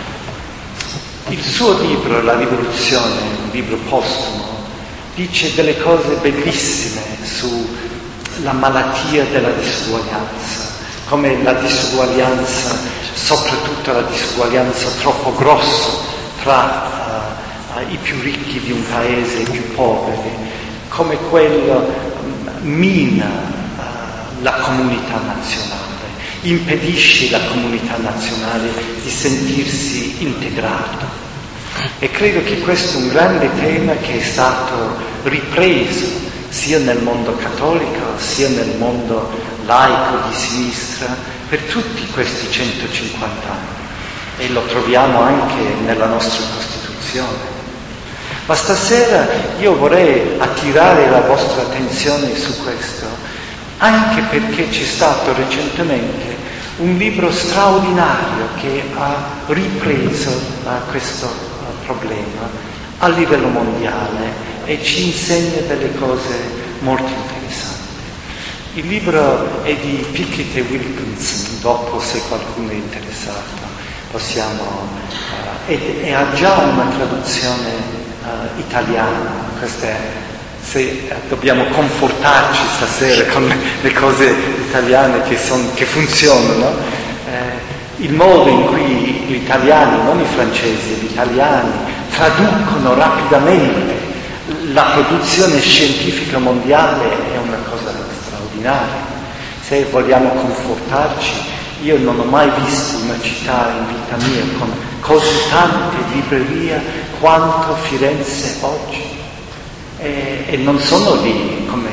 Il suo libro, La rivoluzione, un libro postumo, dice delle cose bellissime sulla malattia della disuguaglianza, come la disuguaglianza, soprattutto la disuguaglianza troppo grossa tra uh, i più ricchi di un paese e i più poveri, come quello mina uh, la comunità nazionale, impedisce alla comunità nazionale di sentirsi integrata. E credo che questo è un grande tema che è stato ripreso sia nel mondo cattolico sia nel mondo laico di sinistra per tutti questi centocinquanta anni, e lo troviamo anche nella nostra Costituzione. Ma stasera io vorrei attirare la vostra attenzione su questo, anche perché c'è stato recentemente un libro straordinario che ha ripreso uh, questo uh, problema a livello mondiale e ci insegna delle cose molto interessanti. Il libro è di Pickett e Wilkinson, dopo se qualcuno è interessato possiamo, uh, e, e ha già una traduzione uh, italiana. Questa è, se uh, dobbiamo confortarci stasera con le, le cose italiane che, son, che funzionano, eh, il modo in cui gli italiani, non i francesi, gli italiani traducono rapidamente la produzione scientifica mondiale è una cosa straordinaria. Se vogliamo confortarci, io non ho mai visto una città in vita mia con così tante librerie quanto Firenze oggi. E, e non sono lì come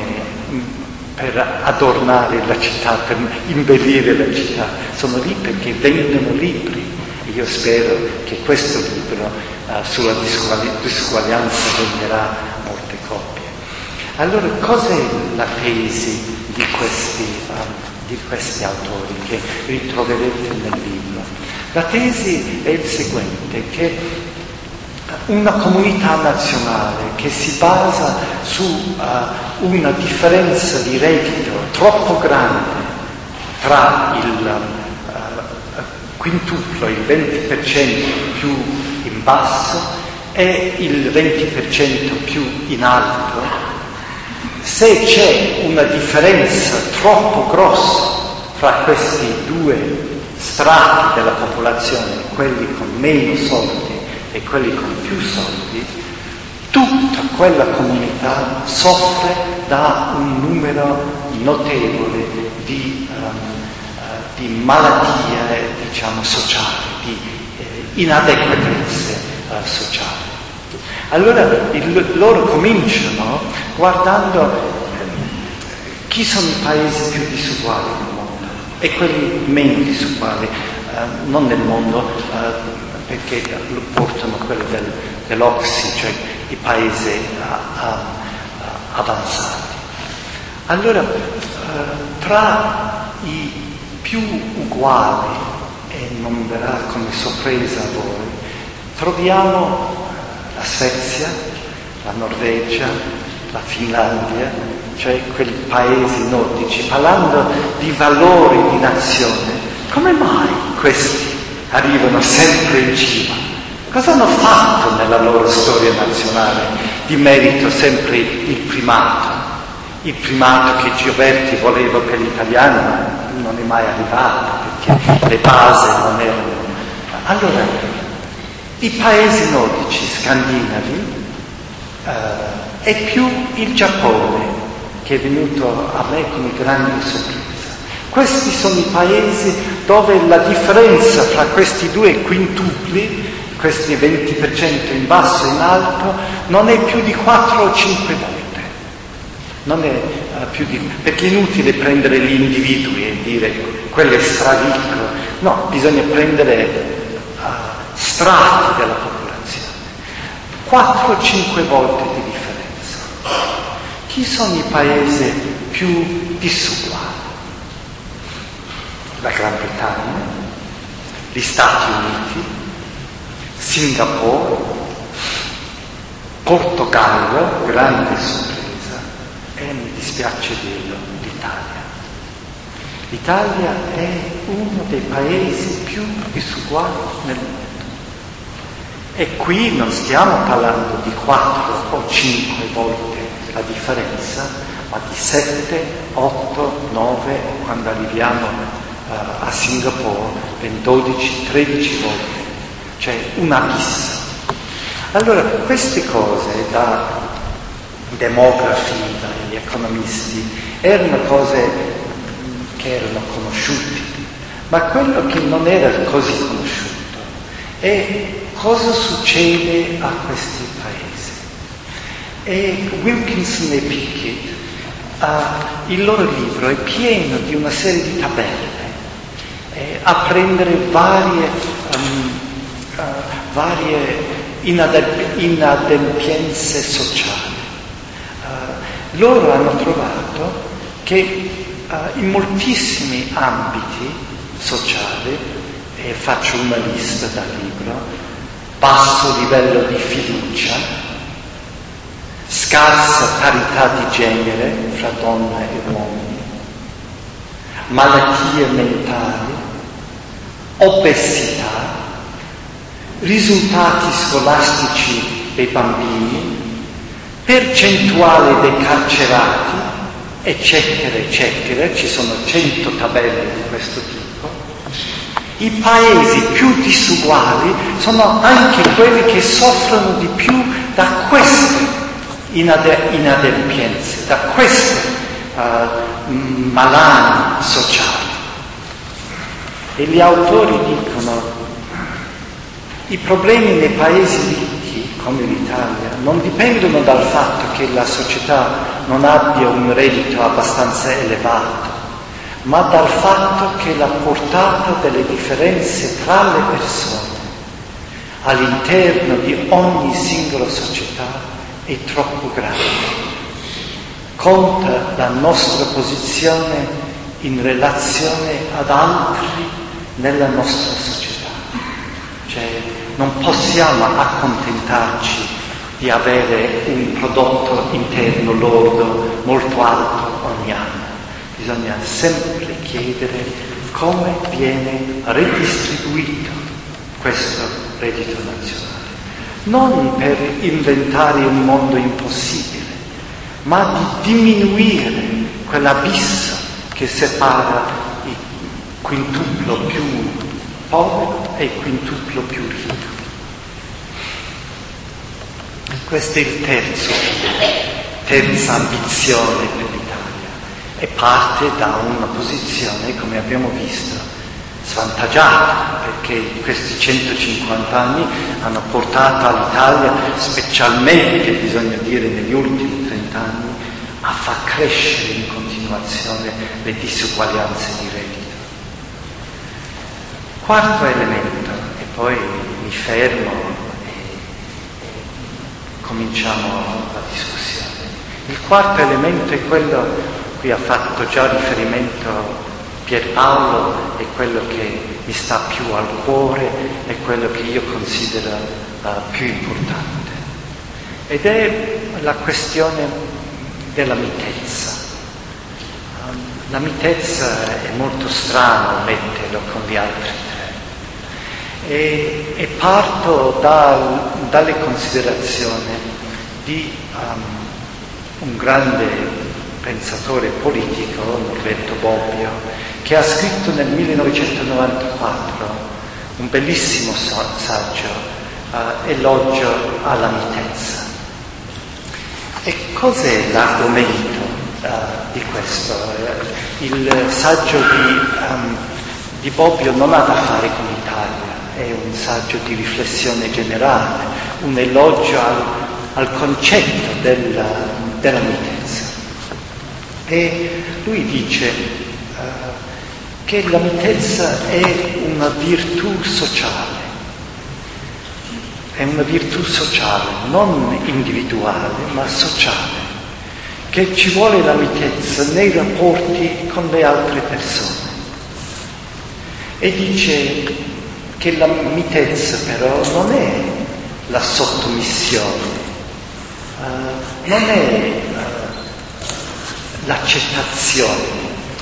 per adornare la città, per imbellire la città, sono lì perché vendono libri. E io spero che questo libro uh, sulla disuguali- disuguaglianza venderà molte copie. Allora, cos'è la tesi di questi, um, di questi autori che ritroverete nel libro? La tesi è il seguente, che una comunità nazionale che si basa su uh, una differenza di reddito troppo grande tra il uh, quintuplo, il venti per cento più in basso e il venti per cento più in alto, se c'è una differenza troppo grossa fra questi due strati della popolazione, quelli con meno soldi e quelli con più soldi, tutta quella comunità soffre da un numero notevole di, um, uh, di malattie, diciamo, sociali, di eh, inadeguatezze uh, sociali. Allora il, loro cominciano guardando eh, chi sono i paesi più disuguali nel mondo e quelli meno disuguali, uh, non nel mondo, uh, perché lo portano quello del, dell'O C S I, cioè i paesi uh, uh, avanzati. Allora, uh, tra i più uguali, e non verrà come sorpresa a voi, troviamo la Svezia, la Norvegia, la Finlandia, cioè quei paesi nordici. Parlando di valori di nazione, come mai questi arrivano sempre in cima? Cosa hanno fatto nella loro storia nazionale di merito sempre il primato? Il primato che Gioberti voleva per gli italiani, ma non è mai arrivato perché le basi non erano. Allora, i paesi nordici, scandinavi, eh, e più il Giappone, che è venuto a me come grande sorpresa. Questi sono i paesi dove la differenza fra questi due quintupli, questi venti per cento in basso e in alto, non è più di quattro o cinque volte. Non è uh, più di... perché è inutile prendere gli individui e dire quello è stravicco. No, bisogna prendere uh, strati della popolazione. quattro o cinque volte di differenza. Chi sono i paesi più disuguali? La Gran Bretagna, gli Stati Uniti, Singapore, Portogallo, grande sorpresa, e mi dispiace dirlo, l'Italia. L'Italia è uno dei paesi più disuguali nel mondo. E qui non stiamo parlando di quattro o cinque volte la differenza, ma di sette, otto, nove, quando arriviamo a Singapore ben dodici tredici volte, cioè un abisso. Allora queste cose da demografi, dagli economisti, erano cose che erano conosciute, ma quello che non era così conosciuto è cosa succede a questi paesi. E Wilkinson e Pickett, uh, il loro libro è pieno di una serie di tabelle a prendere varie, um, uh, varie inademp- inadempienze sociali. Uh, loro hanno trovato che uh, in moltissimi ambiti sociali, e faccio una lista dal libro: basso livello di fiducia, scarsa parità di genere fra donne e uomini, malattie mentali, obesità, risultati scolastici dei bambini, percentuale dei carcerati, eccetera, eccetera. Ci sono cento tabelle di questo tipo. I paesi più disuguali sono anche quelli che soffrono di più da queste inade- inadempienze, da queste uh, malani sociali. E gli autori dicono: I problemi nei paesi ricchi, come l'Italia, non dipendono dal fatto che la società non abbia un reddito abbastanza elevato, ma dal fatto che la portata delle differenze tra le persone all'interno di ogni singola società è troppo grande. Conta la nostra posizione in relazione ad altri nella nostra società. Cioè, non possiamo accontentarci di avere un prodotto interno lordo molto alto ogni anno. Bisogna sempre chiedere come viene redistribuito questo reddito nazionale. Non per inventare un mondo impossibile, ma di diminuire quell'abisso che separa il quintuplo più povero e il quintuplo più ricco. Questo è il terzo, terza ambizione per l'Italia, e parte da una posizione, come abbiamo visto, svantaggiata, perché questi centocinquanta anni hanno portato all'Italia, specialmente, bisogna dire, negli ultimi trenta anni, a far crescere in continuazione le disuguaglianze di reddito. Quarto elemento, e poi mi fermo e, e cominciamo la discussione. Il quarto elemento è quello a cui ha fatto già riferimento Pierpaolo, è quello che mi sta più al cuore, è quello che io considero uh, più importante. Ed è la questione della mitezza. Um, la mitezza è molto strano metterlo con gli altri tre. E, e parto dal, dalle considerazioni di um, un grande pensatore politico, Norberto Bobbio, che ha scritto nel millenovecentonovantaquattro un bellissimo saggio, uh, Elogio alla mitezza. E cos'è l'argomento uh, di questo? Il saggio di, um, di Bobbio non ha da fare con l'Italia, è un saggio di riflessione generale, un elogio al, al concetto della, della mitezza. E lui dice uh, che la mitezza è una virtù sociale, è una virtù sociale, non individuale, ma sociale, che ci vuole la mitezza nei rapporti con le altre persone. E dice che la mitezza però non è la sottomissione, uh, non è uh, l'accettazione.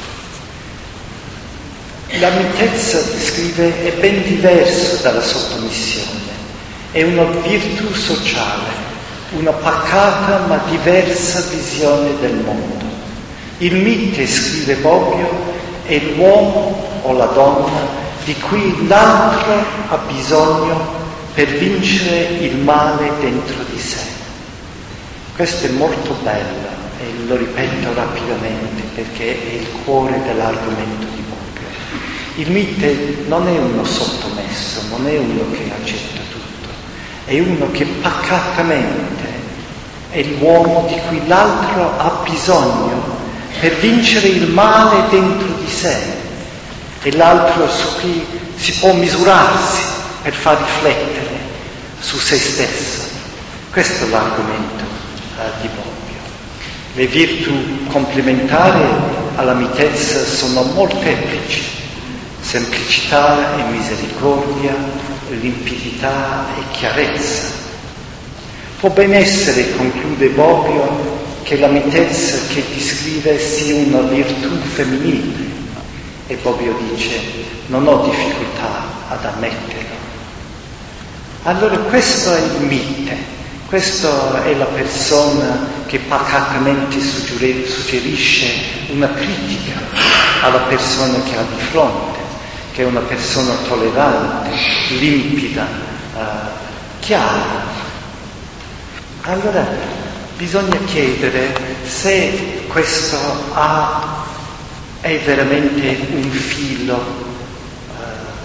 La mitezza, scrive, è ben diversa dalla sottomissione, è una virtù sociale, una pacata ma diversa visione del mondo. Il mite, scrive Bobbio, è l'uomo o la donna di cui l'altro ha bisogno per vincere il male dentro di sé. Questo è molto bello. E lo ripeto rapidamente perché è il cuore dell'argomento di Bobbio. Il mite non è uno sottomesso, non è uno che accetta tutto, è uno che pacatamente è l'uomo di cui l'altro ha bisogno per vincere il male dentro di sé, è l'altro su cui si può misurarsi per far riflettere su se stesso. Questo è l'argomento uh, di Bobbio. Le virtù complementari alla mitezza sono molteplici: semplicità e misericordia, limpidità e chiarezza. Può ben essere, conclude Bobbio, che la mitezza che descrive sia una virtù femminile, e Bobbio dice: non ho difficoltà ad ammetterlo. Allora questo è il mite. Questa è la persona che pacatamente suggerisce una critica alla persona che ha di fronte, che è una persona tollerante, limpida, uh, chiara. Allora bisogna chiedere se questo ha, è veramente un filo uh,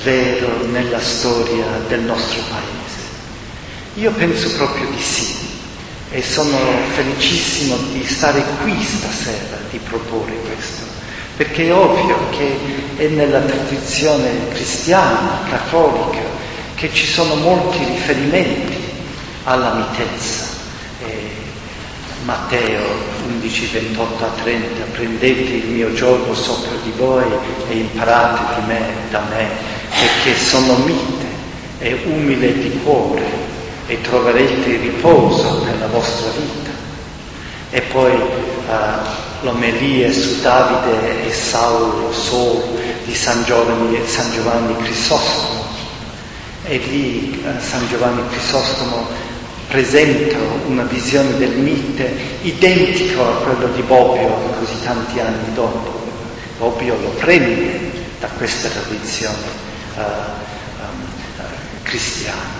vero nella storia del nostro Paese? Io penso proprio di sì, e sono felicissimo di stare qui stasera, di proporre questo, perché è ovvio che è nella tradizione cristiana, cattolica, che ci sono molti riferimenti alla mitezza. Eh, Matteo undici, ventotto a trenta, prendete il mio giogo sopra di voi e imparate di me, da me, perché sono mite e umile di cuore, e troverete riposo nella vostra vita. E poi uh, l'omelia su Davide e Saulo, Saul, di San Giovanni, San Giovanni Crisostomo. E lì uh, San Giovanni Crisostomo presenta una visione del mite identico a quello di Bobbio così tanti anni dopo. Bobbio lo prende da questa tradizione uh, um, uh, cristiana.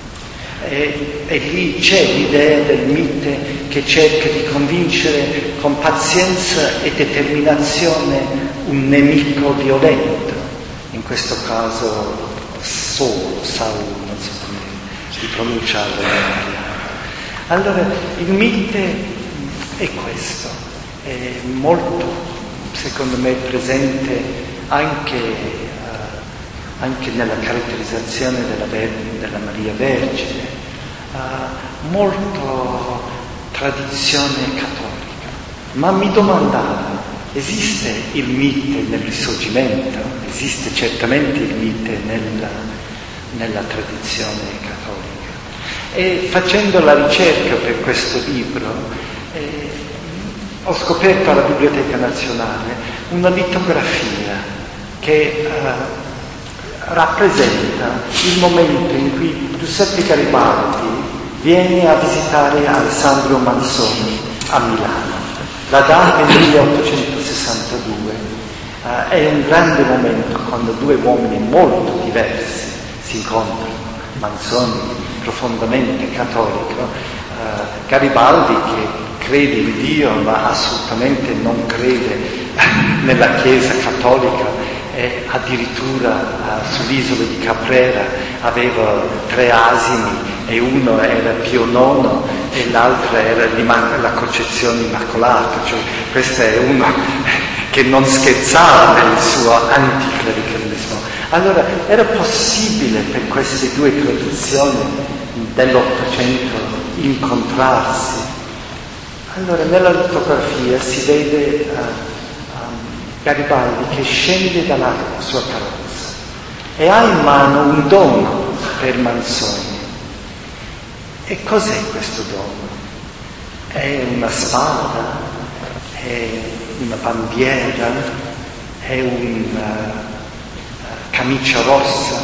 E, e lì c'è l'idea del mite che cerca di convincere con pazienza e determinazione un nemico violento, in questo caso Saul, Saul, non so come si pronunciarlo in italiano. Allora il mite è questo, è molto, secondo me, presente anche anche nella caratterizzazione della, Ver- della Maria Vergine, uh, molto tradizione cattolica. Ma mi domandavo, esiste il mite nel Risorgimento? Esiste certamente il mite nella, nella tradizione cattolica. E facendo la ricerca per questo libro, eh, ho scoperto alla Biblioteca Nazionale una litografia che uh, rappresenta il momento in cui Giuseppe Garibaldi viene a visitare Alessandro Manzoni a Milano. La data è milleottocentosessantadue, uh, è un grande momento quando due uomini molto diversi si incontrano. Manzoni profondamente cattolico, uh, Garibaldi che crede in Dio ma assolutamente non crede nella Chiesa cattolica. E addirittura uh, sull'isola di Caprera aveva tre asini e uno era Pio nono e l'altro era la Concezione Immacolata, cioè questo è uno che non scherzava nel suo anticlericalismo. Allora era possibile per queste due tradizioni dell'Ottocento incontrarsi. Allora nella litografia si vede uh, Garibaldi che scende dalla sua carrozza e ha in mano un dono per Manzoni. E cos'è questo dono? È una spada? È una bandiera? È una camicia rossa?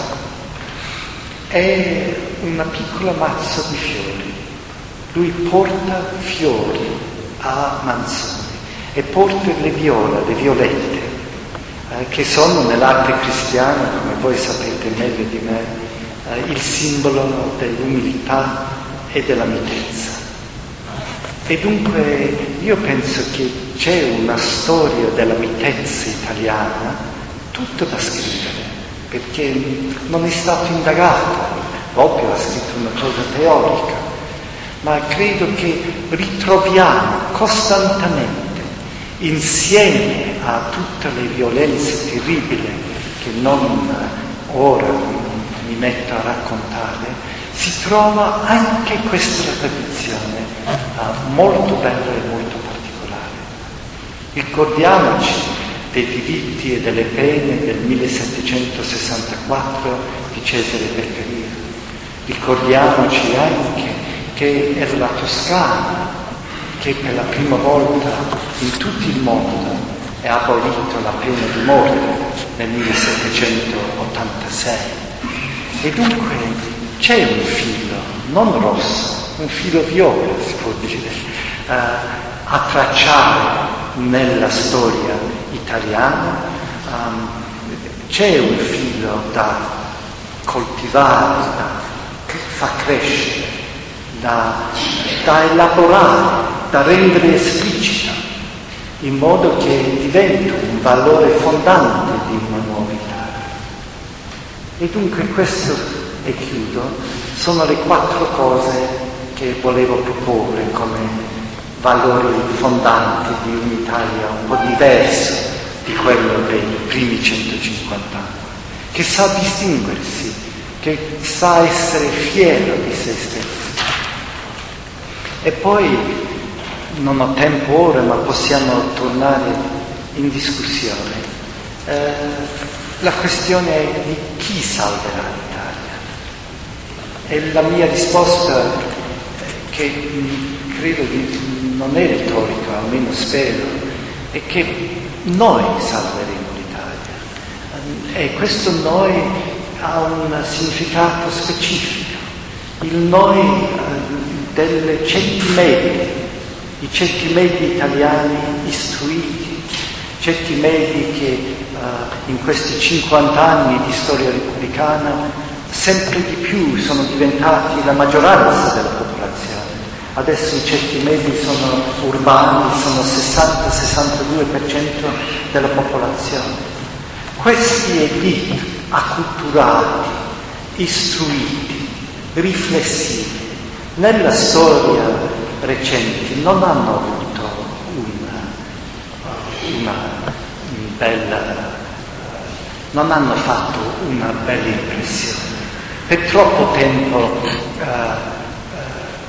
È una piccola mazza di fiori. Lui porta fiori a Manzoni e porta le viole, le violette, eh, che sono nell'arte cristiana, come voi sapete meglio di me, eh, il simbolo dell'umiltà e della mitezza. E dunque io penso che c'è una storia della mitezza italiana tutta da scrivere, perché non è stato indagato. Bobbio ha scritto una cosa teorica, ma credo che ritroviamo costantemente, insieme a tutte le violenze terribili che non ora mi metto a raccontare, si trova anche questa tradizione uh, molto bella e molto particolare. Ricordiamoci dei diritti e delle pene del millesettecentosessantaquattro di Cesare Beccaria. Ricordiamoci anche che era la Toscana che per la prima volta in tutto il mondo ha abolito la pena di morte nel millesettecentottantasei. E dunque c'è un filo, non rosso, un filo viola, si può dire, uh, a tracciare nella storia italiana. Um, c'è un filo da coltivare, da far crescere, da, da elaborare, da rendere esplicita, in modo che diventi un valore fondante di una nuova Italia. E dunque questo, e chiudo, sono le quattro cose che volevo proporre come valori fondanti di un'Italia un po' diverso di quello dei primi centocinquanta anni, che sa distinguersi, che sa essere fiero di se stesso. E poi, non ho tempo ora, ma possiamo tornare in discussione. Eh, la questione è di chi salverà l'Italia. E la mia risposta, che mh, credo di, non è retorica, almeno spero, è che noi salveremo l'Italia. E questo noi ha un significato specifico. Il noi eh, delle ceti medi, i ceti medi italiani istruiti, ceti medi che uh, in questi cinquanta anni di storia repubblicana sempre di più sono diventati la maggioranza della popolazione. Adesso i ceti medi sono urbani, sono sessanta sessantadue per cento della popolazione. Questi elite acculturati, istruiti, riflessivi, nella storia recente non hanno avuto una, una bella, non hanno fatto una bella impressione. Per troppo tempo uh, uh,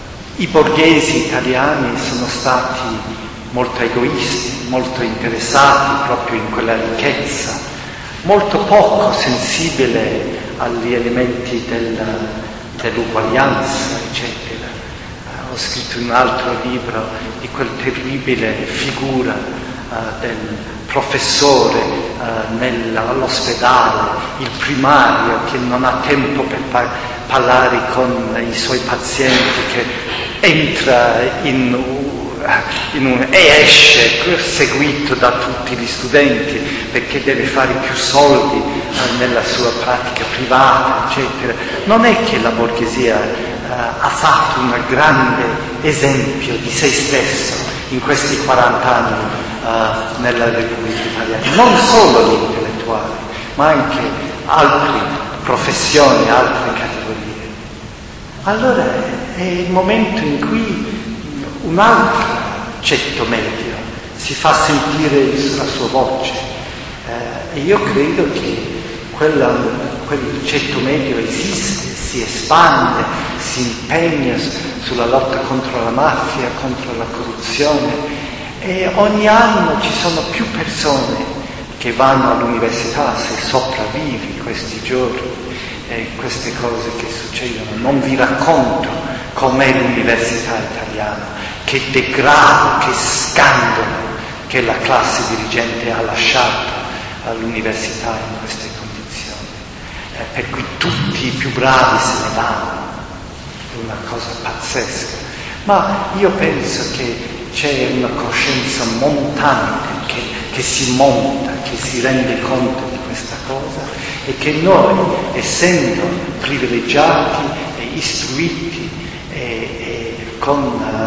i borghesi italiani sono stati molto egoisti, molto interessati proprio in quella ricchezza, molto poco sensibile agli elementi della, dell'uguaglianza, eccetera. Uh, ho scritto un altro libro di quel terribile figura uh, del professore uh, nel, all'ospedale, il primario che non ha tempo per par- parlare con i suoi pazienti, che entra in, uh, in un, e esce seguito da tutti gli studenti perché deve fare più soldi uh, nella sua pratica privata, eccetera. Non è che la borghesia uh, ha fatto un grande esempio di se stesso in questi quaranta anni Uh, nella Repubblica Italiana, non solo gli intellettuali, ma anche altre professioni, altre categorie. Allora è il momento in cui un altro ceto medio si fa sentire la sua voce, uh, e io credo che quella, quel ceto medio esiste, si espande, si impegna sulla lotta contro la mafia, contro la corruzione. E ogni anno ci sono più persone che vanno all'università, se sopravvivi questi giorni e queste cose che succedono. Non vi racconto com'è l'università italiana, che degrado, che scandalo che la classe dirigente ha lasciato all'università in queste condizioni, eh, per cui tutti i più bravi se ne vanno. È una cosa pazzesca. Ma io penso che c'è una coscienza montante che, che si monta, che si rende conto di questa cosa, e che noi, essendo privilegiati e istruiti e, e con,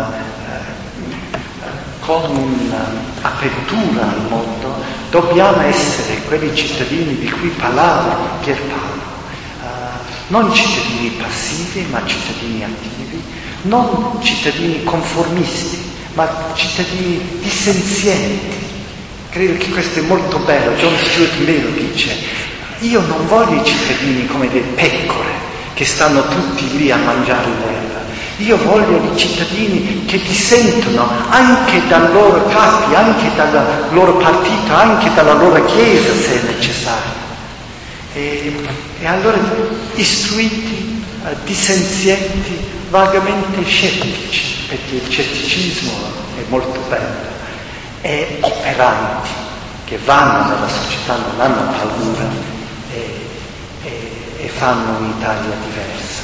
uh, con un'apertura al mondo, dobbiamo essere quei cittadini di cui parlava Pierpaolo, uh, non cittadini passivi ma cittadini attivi, non cittadini conformisti ma cittadini dissenzienti. Credo che questo è molto bello. John Stuart Mill dice: io non voglio i cittadini come le pecore che stanno tutti lì a mangiare l'erba, io voglio i cittadini che dissentono anche dai loro capi, anche dal loro partito, anche dalla loro chiesa se è necessario. E, e allora istruiti, dissenzienti, vagamente scettici, perché il scetticismo è molto bello, e operanti, che vanno nella società, non hanno paura e, e, e fanno un'Italia diversa.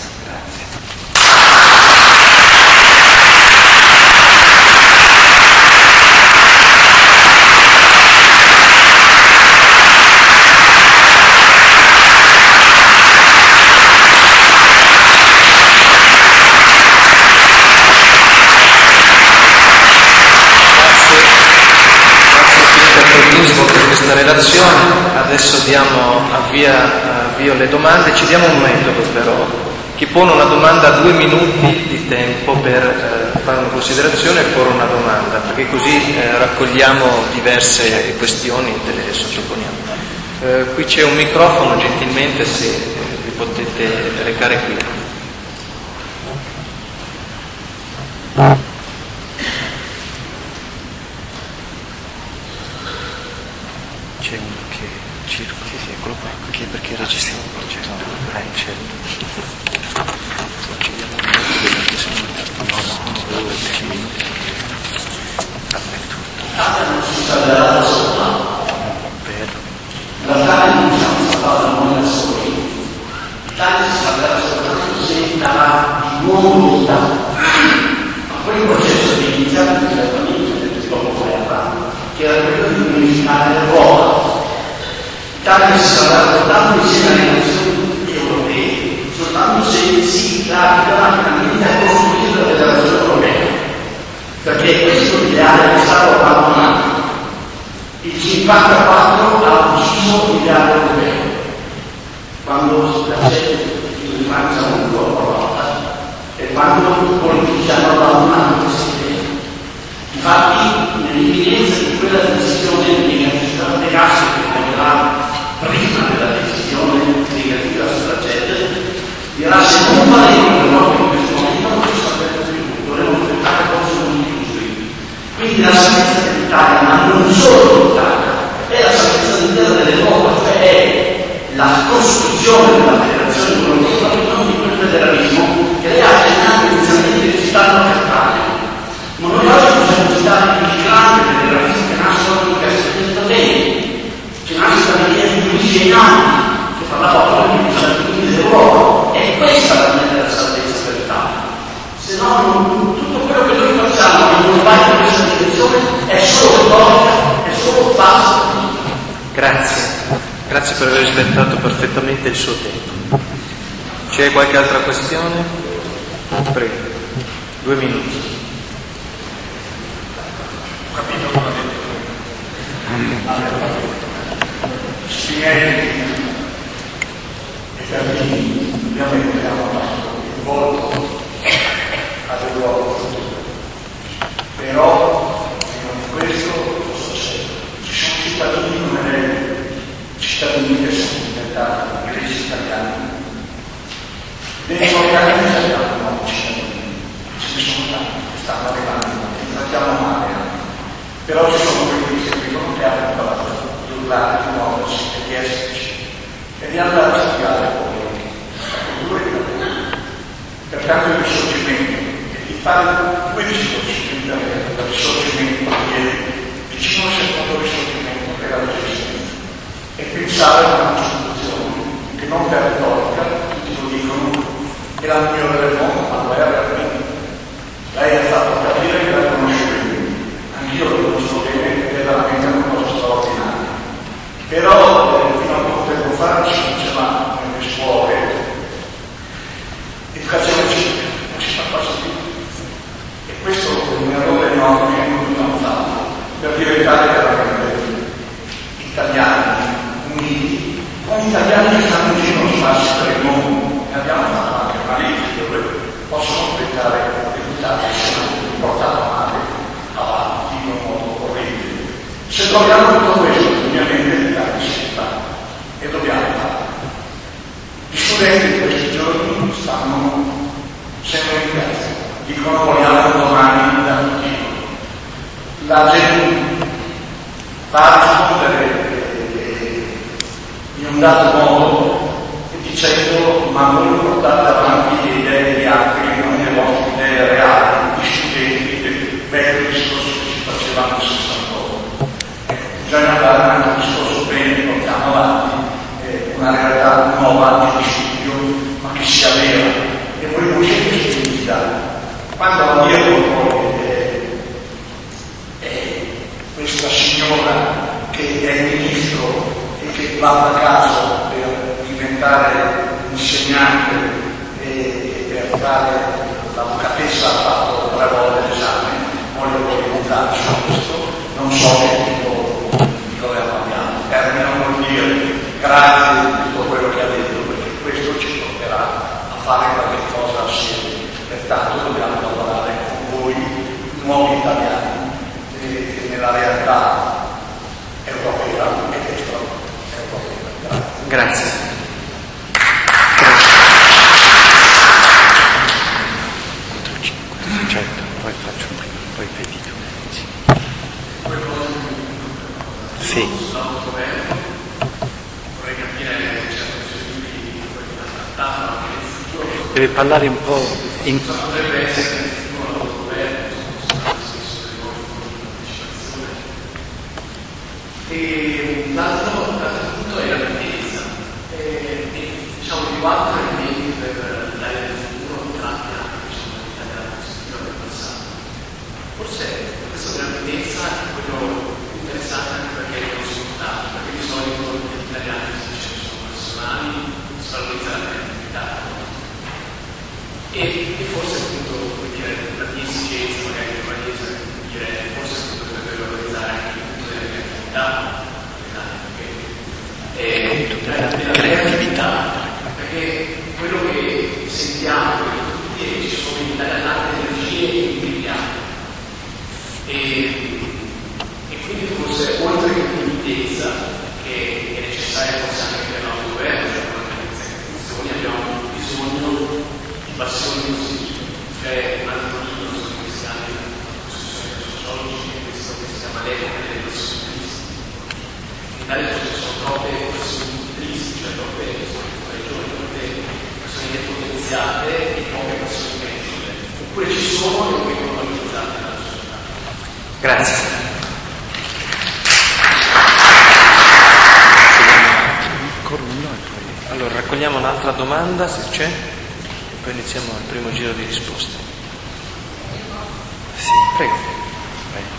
Per questa relazione. Adesso diamo avvia avvio le domande. Ci diamo un metodo però. Chi pone una domanda ha due minuti di tempo per eh, fare una considerazione e porre una domanda, perché così eh, raccogliamo diverse questioni e te le sottoponiamo. Eh, qui c'è un microfono, gentilmente, se vi potete recare qui. C'è uno che circola, sì, sì, eccolo qua, che perché registra un progetto, ah, in certo.
Non si salverà da sola. L'Italia non si salverà da noi da soli. L'Italia si salverà soltanto se darà di nuovo unità. Ma quel processo che è iniziato direttamente nel dopo guerra, che era quello di unificare l'Europa. L'Italia si salverà soltanto insieme alle nazioni europee, soltanto se si lavora veramente a costruire la federazione europea. Perché questo ideale è stato abbandonato. Il cinquantaquattro ha ucciso l'ideale europeo. Quando la gente in Francia non lo approvata e quando i politici hanno abbandonato questi temi. Infatti, nell'imminenza di quella decisione negativa dei gas che prenderà prima della decisione negativa sulla C E D, dirà se non faremo l'Europa in questo momento non ci sapete più, dovremo aspettare cosa non chiusi. Quindi la salvezza dell'Italia, ma non solo l'Italia, è la salvezza dell'intera dell'Europa, cioè è la costruzione della federazione europea, non di quel federalismo che lei ha accennato inizialmente che ci stanno a trattare. Ma noi oggi possiamo citare il grande federalismo che nascono in questo tentativo, che nasce dall'idea di Luigi Einaudi, che parlava proprio di Stati Uniti d'Europa. È questa la linea della salvezza per l'Italia. Se no, tutto quello che noi facciamo che non va in questa direzione è solo retorica, è solo falso.
Grazie. Grazie per aver rispettato perfettamente il suo tempo. C'è qualche altra questione? Prego. Due minuti.
Ho capito come ha detto. Spinelli e Carlini ovviamente hanno dato il volto all'Europa, però in questo cosa c'è? Ci sono cittadini come lei, cittadini che sono diventati inglesi italiani, dentro italiani italiani, no, cittadini, ce ne sono tanti che stanno arrivando, che trattiamo male, però ci sono quelli che seguono che hanno imparato di urlare, di muoversi e di esserci e di andare a studiare poi la cultura italiana, pertanto il risorgimento e di fare due risorgimenti dal risorgimento di ieri vicino al secondo risorgimento che era la resistenza e pensare a una costituzione che non per retorica, tutti lo dicono, è la migliore del mondo, ma lo è veramente. Lei ha fatto capire che la conoscevo, anch'io lo conosco bene ed è veramente una cosa straordinaria. Però eh, fino a poco tempo fa ci diceva nelle scuole educazione civica, non si fa quasi più. E questo è un errore enorme che non abbiamo fatto per diventare veramente italiani, uniti, con italiani che stanno in giro a sparsi per il mondo. Ne abbiamo fatto anche una legge dove possono diventare deputati e senatori, portato avanti in un modo orribile. Se troviamo tutto questo, ovviamente l'Italia si fa e dobbiamo farlo. Gli studenti in questi giorni stanno sempre in piazza, dicono vogliamo domani da tutti. La gente va a rispondere in un dato modo dicendo ma voi portate avanti le idee degli altri e non le vostre idee reali, gli studenti del vecchio discorso che si faceva nel sessantotto. Bisogna fare anche un discorso bene, portiamo avanti eh, una realtà nuova di studio, ma che sia vera. E voi non siete studenti. Quando la mia poi eh, eh, questa signora che è ministro e che va a caso per diventare insegnante e, e per fare l'avvocatessa, ha fatto tre volte l'esame, voglio comunicarvi su questo, non so che tipo di governo abbiamo. Termino col dire grazie di tutto quello che ha detto. fare qualche cosa assieme. Pertanto dobbiamo lavorare con voi, nuovi italiani, che nella realtà europea e dentro europea. Grazie.
Grazie.
Certo, poi faccio prima, poi vedi tu. Sì.
Vorrei capire
Deve parlare un po' in...
potrebbe essere che il nuovo governo, nel senso delle nuove forme di partecipazione. E l'altro, l'altro punto è la bellezza. E, e diciamo di quattro elementi per l'Italia del futuro, tratti anche diciamo, l'Italia positiva del passato. Forse questa della bellezza è quello interessante anche perché è consultato, perché di solito gli italiani si dice che sono personali, si valorizza la creatività. E, e forse appunto vuol dire la mia esigenza magari del paese, dire forse appunto dovrebbe valorizzare anche il punto della creatività, perché della creatività, perché quello che sentiamo, quello che tutti è che ci sono in Italia tante energie impegnate e, e quindi forse oltre che l'unitezza che è necessaria forse anche per il nostro governo, cioè per le funzioni, abbiamo bisogno passione positiva, cioè un altro libro su questi anni di discussione sociologici, questo che si chiama l'epoca delle passioni tristi. In Italia ci sono troppe passioni tristi, cioè troppe regioni, troppe passioni depotenziate e troppe passioni creative. Oppure ci sono e non vengono valorizzate dalla società.
Grazie. Allora, raccogliamo un'altra domanda, se c'è. Poi iniziamo il primo giro di risposte.
Sì, prego. Prego.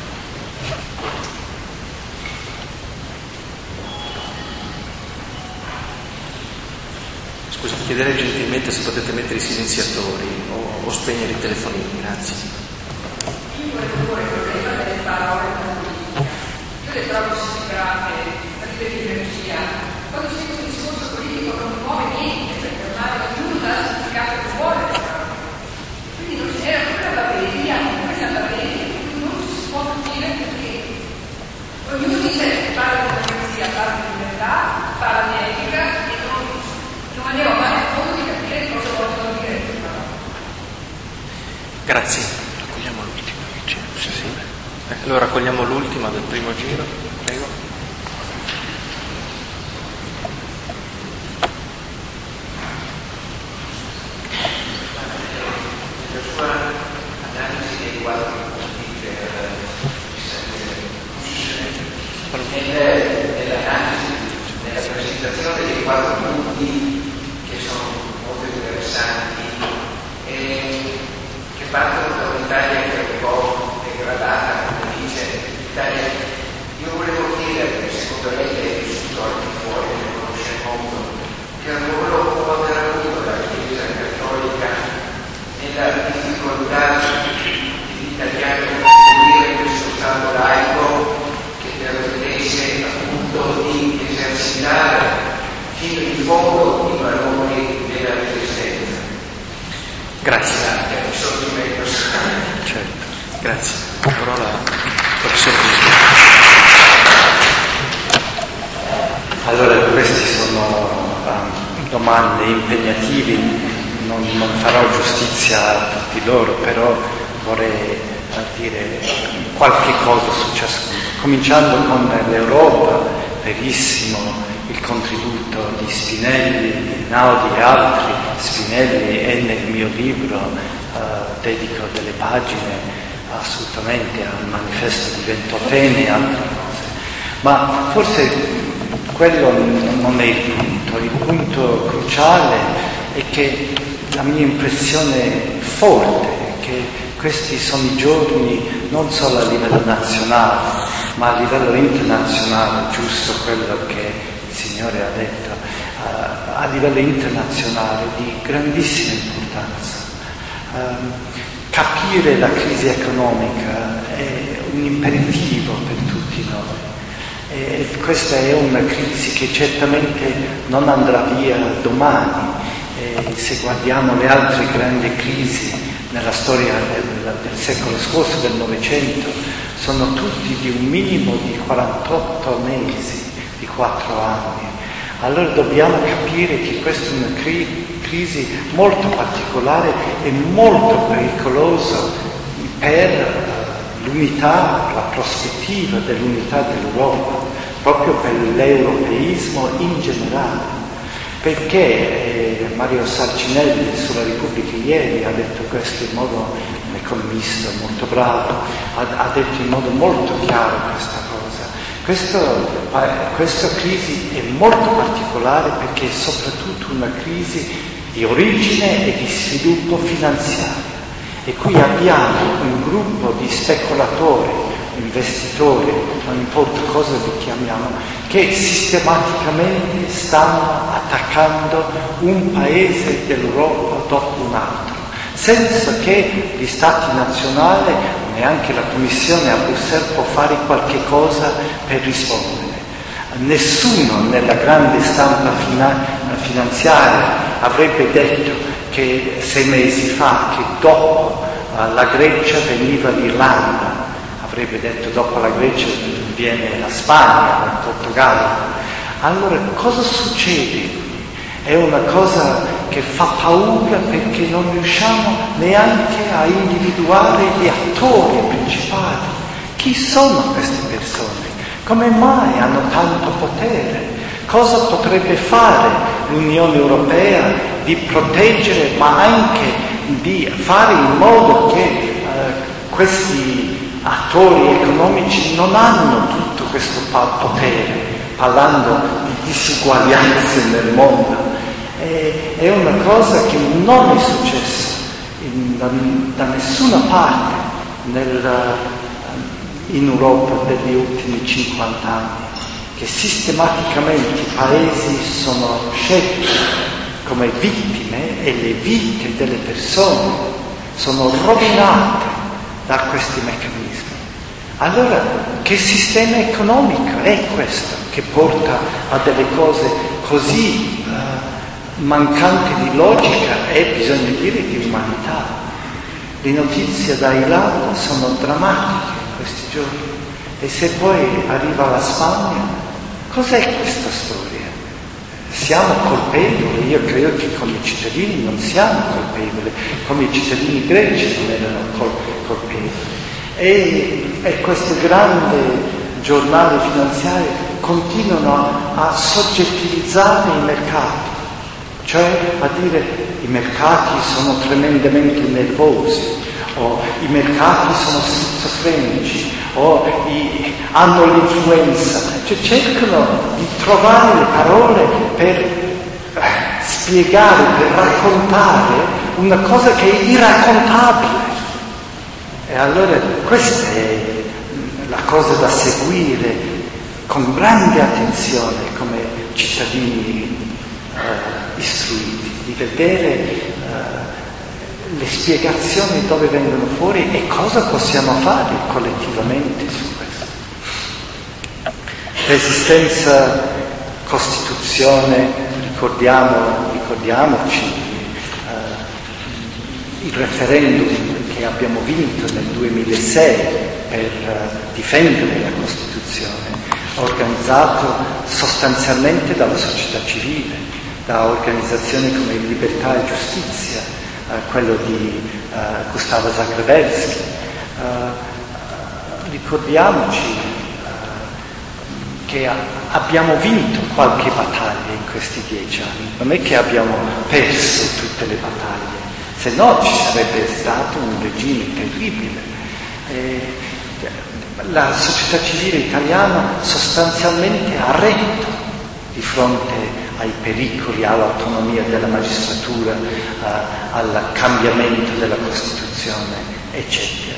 Scusa, chiederei gentilmente se potete mettere i silenziatori o, o spegnere i telefonini, grazie.
Io volevo porre il problema delle parole politiche. Io le trovo sembrate a livello di energia. Quando si fa un discorso politico non muove niente, perché ormai ognuno dà il significato che vuole. Quindi non c'era proprio la verità, questa è la verità, non si può capire perché ognuno dice che parla di democrazia, parla di libertà, parla di etica e non, non andiamo mai a fondo di capire cosa vogliono dire queste parole.
Grazie. Raccogliamo l'ultima. Sì, sì. Allora raccogliamo l'ultima del primo giro, prego.
Nell'analisi, nella presentazione dei quattro punti che sono molto interessanti e che partono da un'Italia che è un po' degradata, come dice l'Italia. Io volevo chiedere, secondo lei che è vissuto anche fuori, che conosce il mondo, che ruolo può aver avuto la Chiesa Cattolica nella difficoltà degli italiani a costruire questo Stato laico che permettesse appunto di esercitare fino in fondo i valori della resistenza.
Grazie.
Sorgimento personale.
Certo, grazie. La parola al professor Bischi.
Allora, queste sono uh, domande impegnative, non, non farò giustizia a tutti loro, però vorrei uh, dire qualche cosa su ciascuno. Cominciando con l'Europa, verissimo il contributo di Spinelli, di Einaudi e altri. Spinelli è nel mio libro, uh, dedico delle pagine assolutamente al manifesto di Ventotene e altre cose. Ma forse quello non è il punto. Il punto cruciale è che la mia impressione forte è che questi sono i giorni non solo a livello nazionale, ma a livello internazionale, giusto quello che il Signore ha detto, uh, a livello internazionale di grandissima importanza. Uh, capire la crisi economica è un imperativo per tutti noi. E questa è una crisi che certamente non andrà via domani. E e se guardiamo le altre grandi crisi nella storia del, del secolo scorso, del Novecento, sono tutti di un minimo di quarantotto mesi, di quattro anni. Allora dobbiamo capire che questa è una cri- crisi molto particolare e molto pericolosa per l'unità, la prospettiva dell'unità dell'Europa, proprio per l'europeismo in generale. Perché eh, Mario Sarcinelli sulla Repubblica ieri ha detto questo in modo, un economista molto bravo, ha, ha detto in modo molto chiaro questa cosa. Questo, eh, questa crisi è molto particolare perché è soprattutto una crisi di origine e di sviluppo finanziario. E qui abbiamo un gruppo di speculatori, investitori, non importa cosa li chiamiamo, che sistematicamente stanno attaccando un paese dell'Europa dopo un altro, senza che gli Stati nazionali, neanche la Commissione a Bruxelles, può fare qualche cosa per rispondere. Nessuno nella grande stampa fina- finanziaria avrebbe detto che sei mesi fa che dopo uh, la Grecia veniva l'Irlanda, avrebbe detto dopo la Grecia viene la Spagna, il Portogallo. Allora cosa succede qui? È una cosa che fa paura perché non riusciamo neanche a individuare gli attori principali. Chi sono queste persone? Come mai hanno tanto potere? Cosa potrebbe fare l'Unione Europea di proteggere, ma anche di fare in modo che eh, questi attori economici non hanno tutto questo potere, parlando di disuguaglianze nel mondo? E, è una cosa che non è successa in, da, da nessuna parte nel, in Europa degli ultimi cinquanta anni, che sistematicamente i paesi sono scelti come vittime e le vite delle persone sono rovinate da questi meccanismi. Allora, che sistema economico è questo che porta a delle cose così uh, mancanti di logica e, bisogna dire, di umanità? Le notizie da Irlanda sono drammatiche in questi giorni, e se poi arriva la Spagna, cos'è questa storia? Siamo colpevoli? Io credo che come cittadini non siamo colpevoli, come i cittadini greci non erano col- colpevoli. E, e questi grandi giornali finanziari continuano a soggettivizzare i mercati, cioè a dire i mercati sono tremendamente nervosi, o i mercati sono schizofrenici, o i, hanno l'influenza, cioè cercano di trovare le parole per eh, spiegare, per raccontare una cosa che è irraccontabile. E allora questa è la cosa da seguire con grande attenzione come cittadini eh, istruiti, di vedere eh, le spiegazioni dove vengono fuori e cosa possiamo fare collettivamente su questo. Resistenza, Costituzione, ricordiamo, ricordiamoci eh, il referendum che abbiamo vinto nel duemilasei per uh, difendere la Costituzione, organizzato sostanzialmente dalla società civile, da organizzazioni come Libertà e Giustizia, uh, quello di uh, Gustavo Zagrebelsky. Uh, ricordiamoci uh, che a- abbiamo vinto qualche battaglia in questi dieci anni, non è che abbiamo perso tutte le battaglie, se no ci sarebbe stato un regime terribile. Eh, la società civile italiana sostanzialmente ha retto di fronte ai pericoli, all'autonomia della magistratura, eh, al cambiamento della Costituzione, eccetera.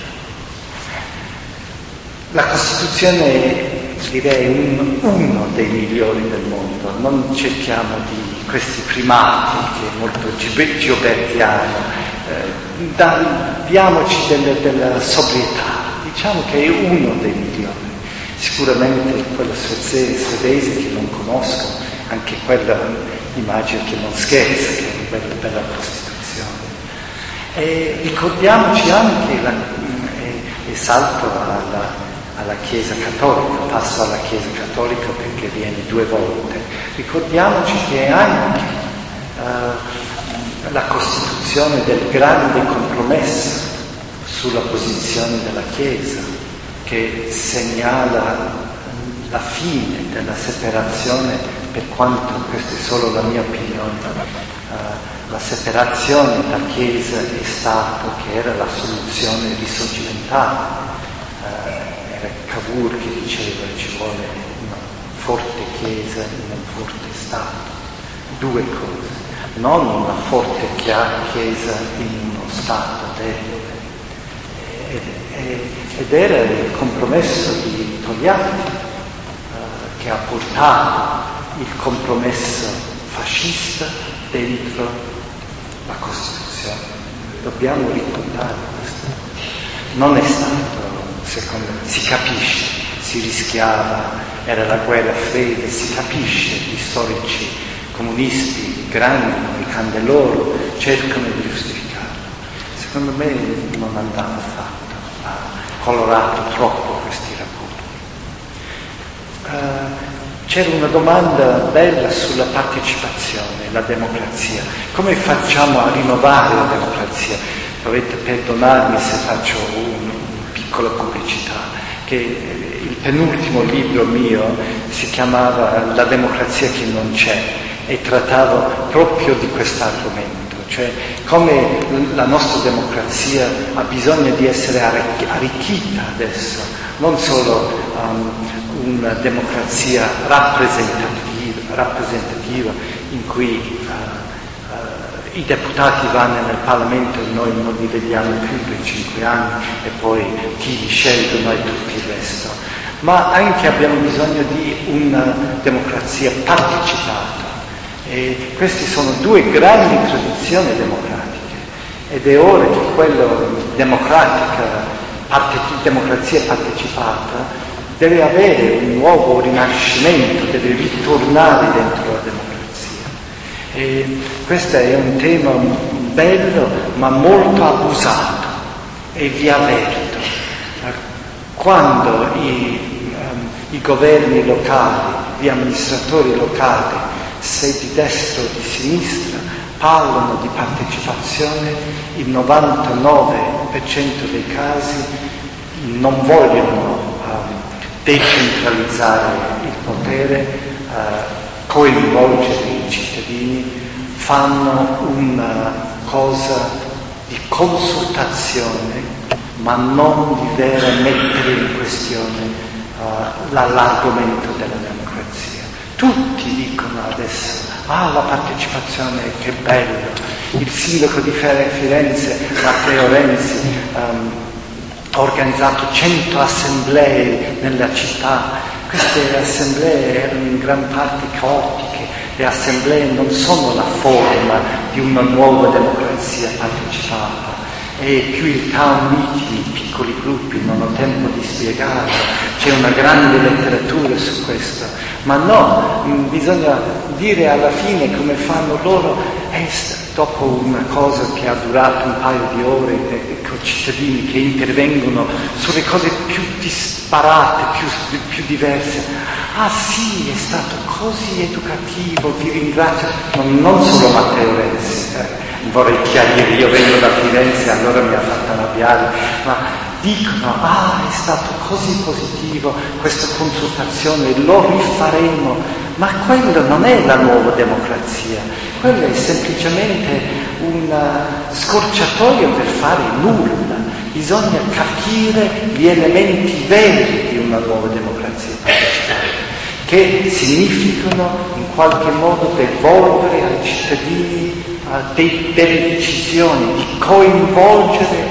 La Costituzione, direi, è un, uno dei migliori del mondo, non cerchiamo di questi primati che è molto giobertiano, eh, da, diamoci delle, della sobrietà, diciamo che è uno dei migliori. Sicuramente quello svedese, svedese che non conosco, anche quello immagino che non scherza, che quello della Costituzione. E ricordiamoci anche, la, e, e salto alla, alla Chiesa Cattolica, passo alla Chiesa Cattolica perché viene due volte, ricordiamoci che anche uh, la Costituzione del grande compromesso sulla posizione della Chiesa, che segnala la fine della separazione, per quanto questa è solo la mia opinione, uh, la separazione tra Chiesa e Stato, che era la soluzione risorgimentale. Uh, era Cavour che diceva che ci vuole una forte Chiesa e un forte Stato, due cose, non una forte Chiesa in uno Stato debole. Ed era il compromesso di Togliatti eh, che ha portato il compromesso fascista dentro la Costituzione. Dobbiamo ricordare questo. Non è stato, secondo me, si capisce, si rischiava, era la guerra fredda, si capisce, gli storici comunisti grandi, i Candeloro, cercano di giustificarlo. Secondo me non andava fatto. Colorato troppo questi rapporti. Uh, c'era una domanda bella sulla partecipazione, la democrazia. Come facciamo a rinnovare la democrazia? Dovete perdonarmi se faccio una piccola pubblicità, che il penultimo libro mio si chiamava La democrazia che non c'è e trattava proprio di quest'argomento. Cioè come la nostra democrazia ha bisogno di essere arricchita adesso, non solo um, una democrazia rappresentativa, rappresentativa in cui uh, uh, i deputati vanno nel Parlamento e noi non li vediamo più per cinque anni e poi chi li scelgono e tutto il resto, ma anche abbiamo bisogno di una democrazia partecipata. E queste sono due grandi tradizioni democratiche ed è ora che quella democratica, parte, democrazia partecipata deve avere un nuovo rinascimento, deve ritornare dentro la democrazia. E questo è un tema bello ma molto abusato e vi avverto, quando i, um, i governi locali, gli amministratori locali, se di destra o di sinistra, parlano di partecipazione, il novantanove per cento dei casi non vogliono uh, decentralizzare il potere, uh, coinvolgere i cittadini, fanno una cosa di consultazione, ma non di vera mettere in questione uh, l'argomento della democrazia. Tutti dicono adesso, ah la partecipazione, che bello, il sindaco di Firenze, Matteo Renzi, um, ha organizzato cento assemblee nella città, queste assemblee erano in gran parte caotiche, le assemblee non sono la forma di una nuova democrazia partecipata, è più il town meeting, piccoli gruppi, non ho tempo di spiegarlo, c'è una grande letteratura su questo, ma no, bisogna dire alla fine come fanno loro, e dopo una cosa che ha durato un paio di ore, eh, con cittadini che intervengono sulle cose più disparate, più, più diverse, ah sì, è stato così educativo, vi ringrazio, non, non solo Matteo Renzi, eh. Vorrei chiarire, io vengo da Firenze, allora mi ha fatto arrabbiare, ma dicono, ah è stato così positivo questa consultazione, lo rifaremo, ma quello non è la nuova democrazia, quello è semplicemente un scorciatoio per fare nulla, bisogna capire gli elementi veri di una nuova democrazia partecipata, che significano in qualche modo devolvere ai cittadini De, delle decisioni, di coinvolgere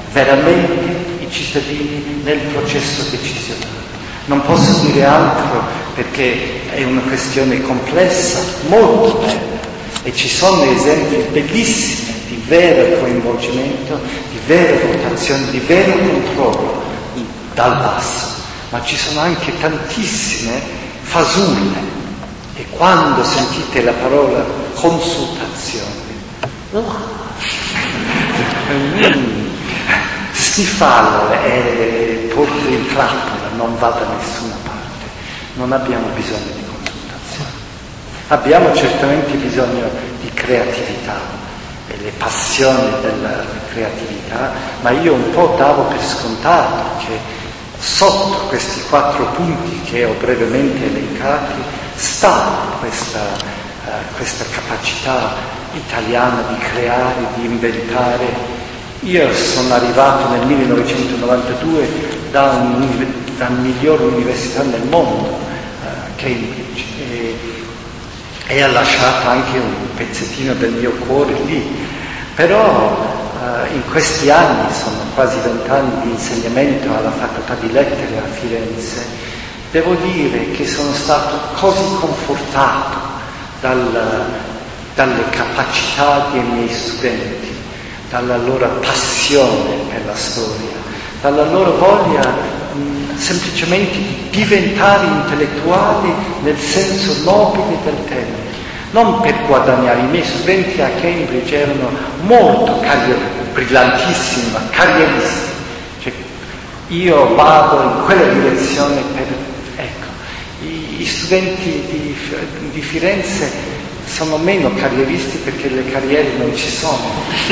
veramente i cittadini nel processo decisionale. Non posso dire altro perché è una questione complessa, molto bella, e ci sono esempi bellissimi di vero coinvolgimento, di vera votazione, di vero controllo dal basso, ma ci sono anche tantissime fasulle, e quando sentite la parola consultazione, si fallo e porto in trappola, non va da nessuna parte. Non abbiamo bisogno di consultazione. Abbiamo certamente bisogno di creatività e le passioni della creatività, ma io un po' davo per scontato che sotto questi quattro punti che ho brevemente elencati sta questa, uh, questa capacità italiana di creare, di inventare. Io sono arrivato nel millenovecentonovantadue da, un, da migliore università nel mondo, uh, Cambridge, e, e ha lasciato anche un pezzettino del mio cuore lì. Però uh, in questi anni, sono quasi vent'anni di insegnamento alla facoltà di lettere a Firenze, devo dire che sono stato così confortato dal, dalle capacità dei miei studenti, dalla loro passione per la storia, dalla loro voglia mh, semplicemente di diventare intellettuali nel senso nobile del termine. Non per guadagnare. I miei studenti a Cambridge erano molto carrieristi, brillantissimi, ma carrieristi. Cioè, io vado in quella direzione per... Ecco, i, i studenti di, di Firenze sono meno carrieristi perché le carriere non ci sono,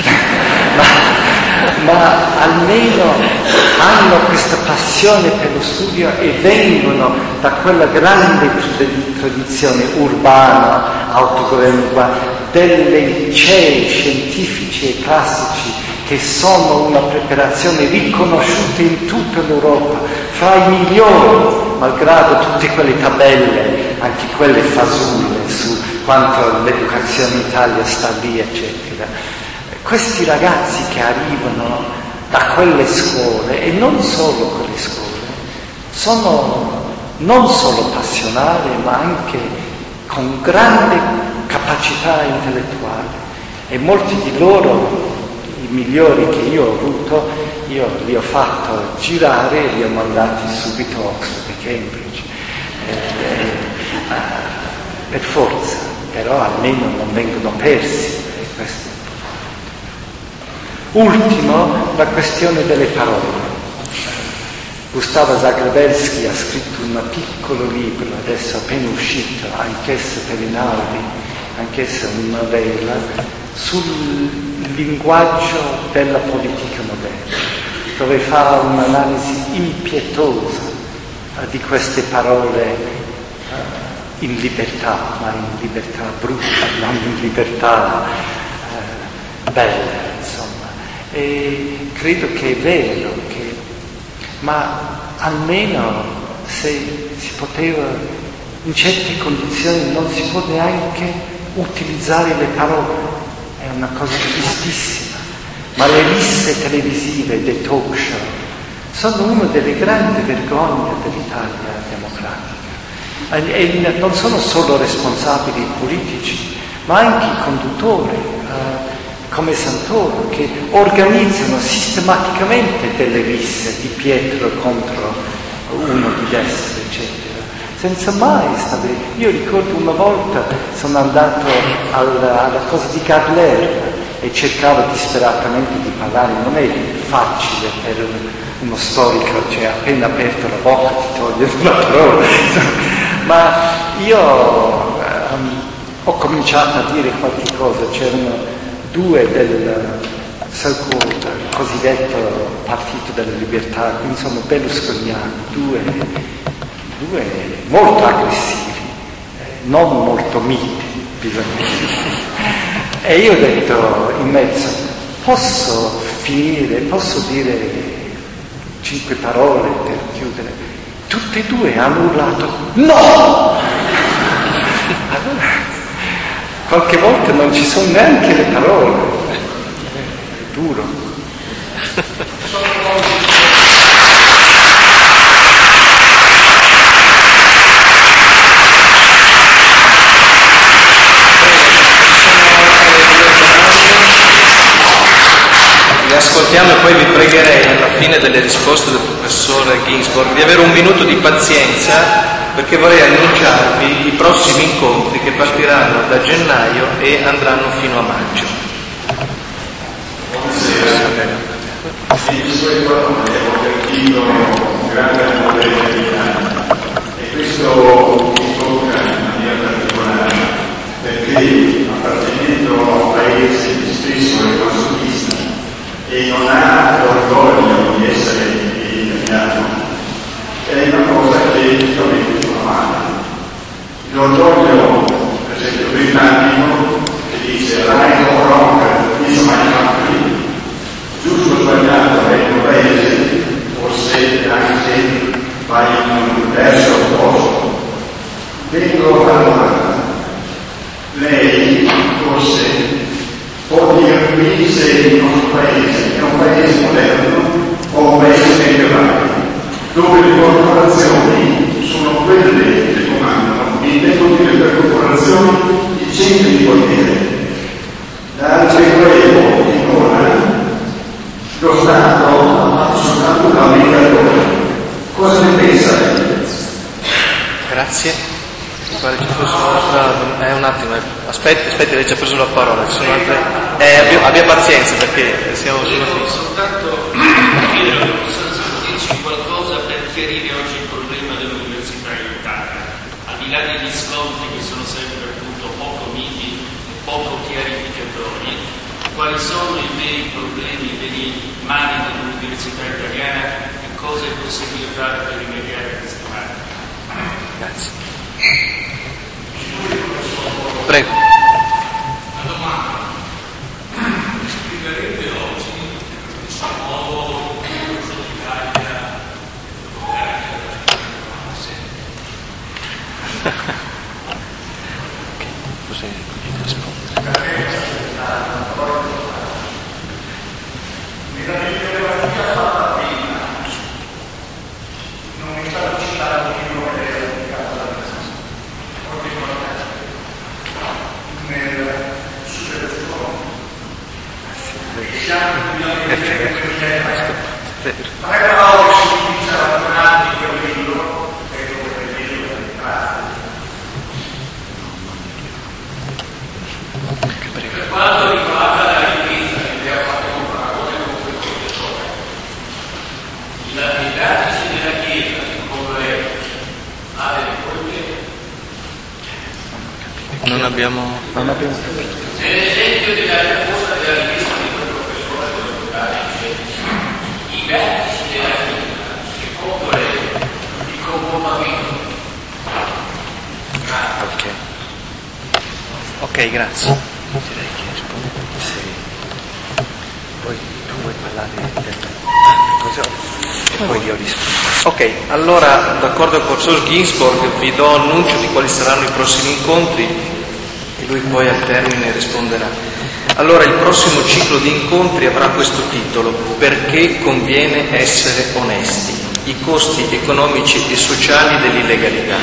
ma, ma almeno hanno questa passione per lo studio e vengono da quella grande tradizione urbana, autogoverno urbano, delle licei scientifici e classici che sono una preparazione riconosciuta in tutta l'Europa, fra i migliori, malgrado tutte quelle tabelle, anche quelle fasulle su quanto l'educazione in Italia sta lì, eccetera. Questi ragazzi che arrivano da quelle scuole, e non solo quelle scuole, sono non solo passionali, ma anche con grande capacità intellettuale. E molti di loro, i migliori che io ho avuto, io li ho fatto girare e li ho mandati subito a Oxford e Cambridge. Eh, eh, per forza, però almeno non vengono persi. E questo è importante. Ultimo, la questione delle parole. Gustavo Zagrebelsky ha scritto un piccolo libro, adesso appena uscito, anch'esso per Einaudi, anch'esso una novella, sul linguaggio della politica moderna, dove fa un'analisi impietosa uh, di queste parole uh, in libertà, ma in libertà brutta, non in libertà uh, bella, insomma. E credo che è vero che, ma almeno se si poteva, in certe condizioni non si può neanche utilizzare le parole. È una cosa tristissima, ma le risse televisive dei talk show sono una delle grandi vergogne dell'Italia democratica. E non sono solo responsabili i politici, ma anche i conduttori, eh, come Santoro, che organizzano sistematicamente delle risse di Pietro contro uno di destra, eccetera. Senza mai stare. Io ricordo una volta sono andato alla, alla cosa di Gadler e cercavo disperatamente di parlare, non è facile per uno storico, cioè appena aperto la bocca ti toglie una parola, ma io um, ho cominciato a dire qualche cosa. C'erano due del so-called cosiddetto Partito della Libertà, insomma berlusconiani, due due molto aggressivi, eh, non molto miti, bisogna dire. E io ho detto in mezzo, posso finire, posso dire cinque parole per chiudere? Tutte e due hanno urlato, no! Allora, qualche volta non ci sono neanche le parole, è duro.
Ascoltiamo e poi vi pregherei alla fine delle risposte del professor Ginsburg di avere un minuto di pazienza, perché vorrei annunciarvi i prossimi incontri che partiranno da gennaio e andranno fino a maggio.
non ha l'orgoglio di essere italiano è una cosa che sicuramente fa male. L'orgoglio, per esempio, britannico, che dice right or wrong is my country, giusto o sbagliato è il mio paese, forse anche vai in un verso opposto. Vengo alla domanda. Lei forse può dirmi se il nostro paese è un paese moderno o un paese medievale, dove le corporazioni sono quelle che comandano, intendo dire per corporazioni i centri di potere. Dal Medioevo finora lo Stato ha fatto soltanto un mediatore. Cosa ne pensa lei?
Grazie. Mi pare ci fosse un'altra. Eh, un attimo, aspetti, aspetti, lei ci ha preso la parola. Ci sono altre. Eh, abbia, abbia pazienza perché siamo sulla fine.
Soltanto chiedere al professor se può dirci qualcosa per chiarire oggi il problema dell'università in Italia, al di là degli scontri che sono sempre appunto poco miti, poco chiarificatori, quali sono i veri problemi, i veri mali dell'università italiana e cosa è possibile fare per rimediare a questi mali?
Grazie. Prego.
La domanda, spiegherebbe oggi in questo modo il corso d'Italia
Così rispondere.
Nella bibliografia fatta prima non è stato citato il libro che era dedicato alla Chiesa, proprio importante, nel sulle scuole. Siamo qui a vedere quelle tre parole che si utilizzano durante quel libro, credo che quel libro è entrato.
Per quanto riguarda la ripresa che abbiamo fatto un paragone con quel professore, i vertici della Chiesa, come lei, ha delle colpe?
Non abbiamo. Non abbiamo capito.
Nell'esempio della risposta della ripresa di quel professore dell'Università i vertici della Chiesa, secondo lei, il comportamento.
Ok. Ok, grazie. Direi che rispondo. Sì. Poi tu vuoi parlare del cosa e poi io rispondo. Ok, allora d'accordo con il professor Ginsburg vi do annuncio di quali saranno i prossimi incontri e lui poi al termine risponderà. Allora il prossimo ciclo di incontri avrà questo titolo: Perché conviene essere onesti? I costi economici e sociali dell'illegalità.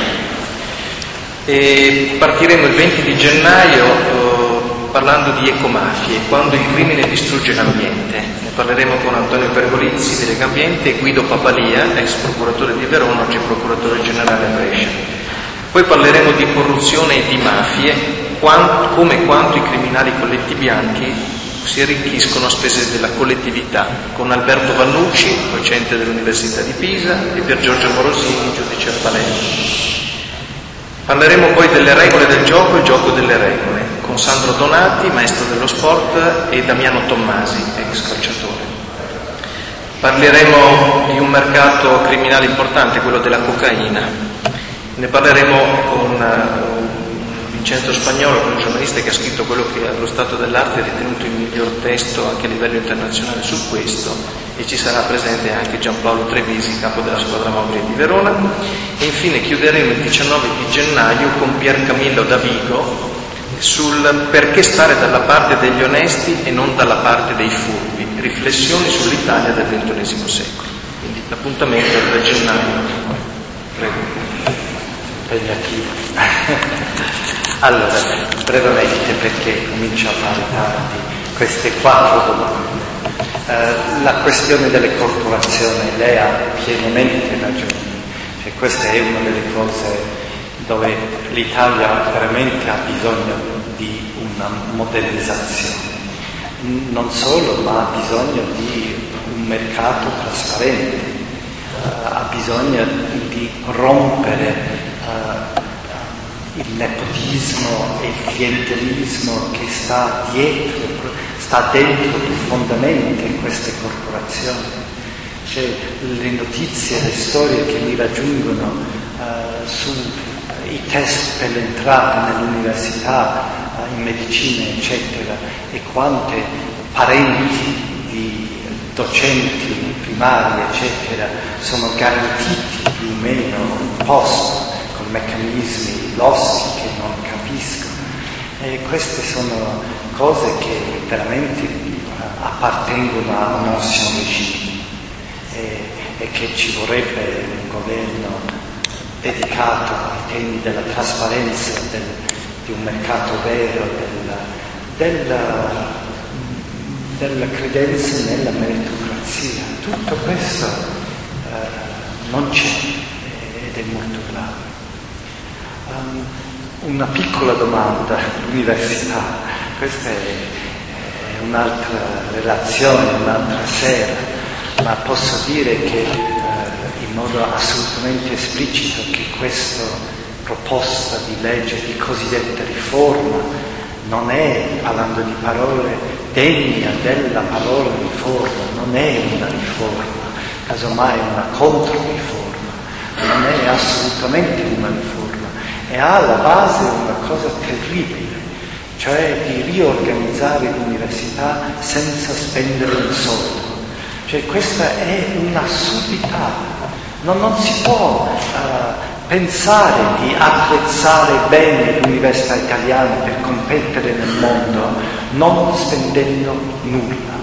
E partiremo il venti di gennaio eh, parlando di ecomafie, quando il crimine distrugge l'ambiente. Ne parleremo con Antonio Pergolizzi di Legambiente e Guido Papalia, ex procuratore di Verona, oggi procuratore generale a Brescia. Poi parleremo di corruzione e di mafie, quant- come e quanto i criminali colletti bianchi si arricchiscono a spese della collettività, con Alberto Vannucci, docente dell'Università di Pisa, e Pier Giorgio Morosini, giudice a Palermo. Parleremo poi delle regole del gioco e gioco delle regole, con Sandro Donati, maestro dello sport, e Damiano Tommasi, ex calciatore. Parleremo di un mercato criminale importante, quello della cocaina. Ne parleremo con Vincenzo Spagnolo, un giornalista che ha scritto quello che allo stato dell'arte è ritenuto il miglior testo anche a livello internazionale su questo, e ci sarà presente anche Giampaolo Trevisi, capo della squadra mobile di Verona. E infine chiuderemo il diciannove di gennaio con Pier Camillo Davigo sul perché stare dalla parte degli onesti e non dalla parte dei furbi, riflessioni sull'Italia del ventunesimo secolo. Quindi l'appuntamento è da gennaio. Prego.
Impegnativo. Allora, brevemente, perché comincio a fare tardi, queste quattro domande. Eh, la questione delle corporazioni, lei ha pienamente ragione, cioè, questa è una delle cose dove l'Italia veramente ha bisogno di una modernizzazione, non solo, ma ha bisogno di un mercato trasparente, eh, ha bisogno di rompere Uh, il nepotismo e il clientelismo che sta dietro, sta dentro più profondamente in queste corporazioni. Cioè, le notizie, le storie che mi raggiungono uh, sui test per l'entrata nell'università, uh, in medicina, eccetera, e quante parenti di docenti primari, eccetera, sono garantiti più o meno un posto con meccanismi loschi che non capiscono. E queste sono cose che veramente uh, appartengono a un ancien regime. E, e che ci vorrebbe un governo dedicato ai temi della trasparenza, del, di un mercato vero, della, della, della credenza nella meritocrazia. Tutto questo eh, non c'è ed è molto grave. Um, una piccola domanda, l'università, questa è, è un'altra relazione, un'altra sera. Ma posso dire che eh, in modo assolutamente esplicito che questa proposta di legge di cosiddetta riforma non è, parlando di parole, degna della parola riforma, non è una riforma, casomai una controriforma, non è assolutamente una riforma, e ha alla base una cosa terribile, cioè di riorganizzare l'università senza spendere un soldo. Cioè questa è un'assurdità, non, non si può uh, pensare di attrezzare bene l'università italiana per competere nel mondo non spendendo nulla,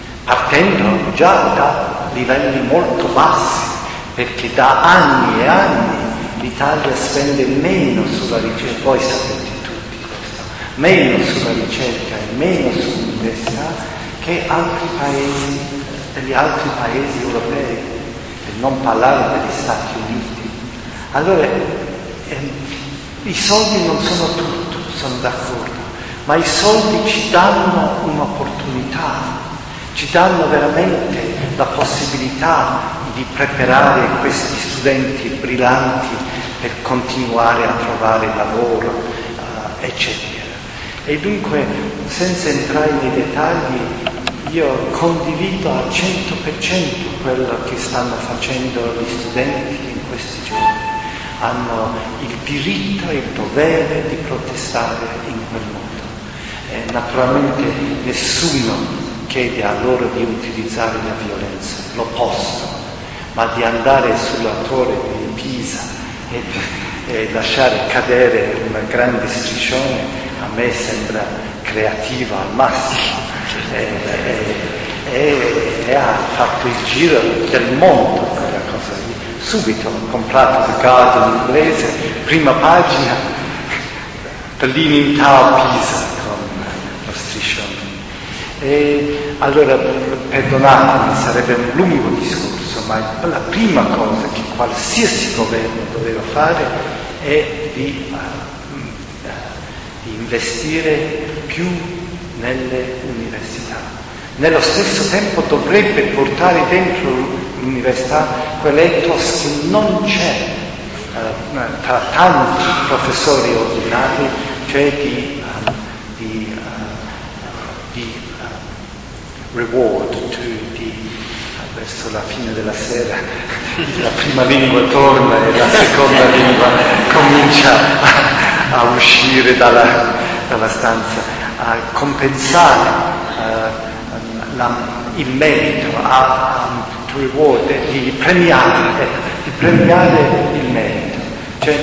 partendo già da livelli molto bassi, perché da anni e anni l'Italia spende meno sulla ricerca, voi sapete tutti questo, meno sulla ricerca e meno sull'università che altri paesi, degli altri paesi europei, per non parlare degli Stati Uniti. Allora, ehm, i soldi non sono tutto, sono d'accordo, ma i soldi ci danno un'opportunità, ci danno veramente la possibilità di preparare questi studenti brillanti per continuare a trovare lavoro, uh, eccetera. E dunque, senza entrare nei dettagli, io condivido al cento per cento quello che stanno facendo gli studenti in questi giorni. Hanno il diritto e il dovere di protestare in quel modo. Eh, naturalmente nessuno chiede a loro di utilizzare la violenza, l'opposto, ma di andare sulla torre di Pisa e, e lasciare cadere una grande striscione a me sembra creativa al massimo. E, e, e ha fatto il giro del mondo quella cosa lì. Subito ho comprato The Guardian inglese, prima pagina, The Leaning Tower Pisa con lo striscione. E allora, perdonatemi, sarebbe un lungo discorso, ma la prima cosa che qualsiasi governo doveva fare è di, uh, di investire più nelle università. Nello stesso tempo dovrebbe portare dentro l'università quell'ethos che non c'è uh, tra tanti professori ordinari, cioè di, uh, di, uh, di uh, reward, cioè di, uh, verso la fine della sera la prima lingua torna e la seconda lingua comincia a, a uscire dalla, dalla stanza, a compensare uh, la, il merito, a um, to reward, di premiare, ecco, di premiare il merito. Cioè,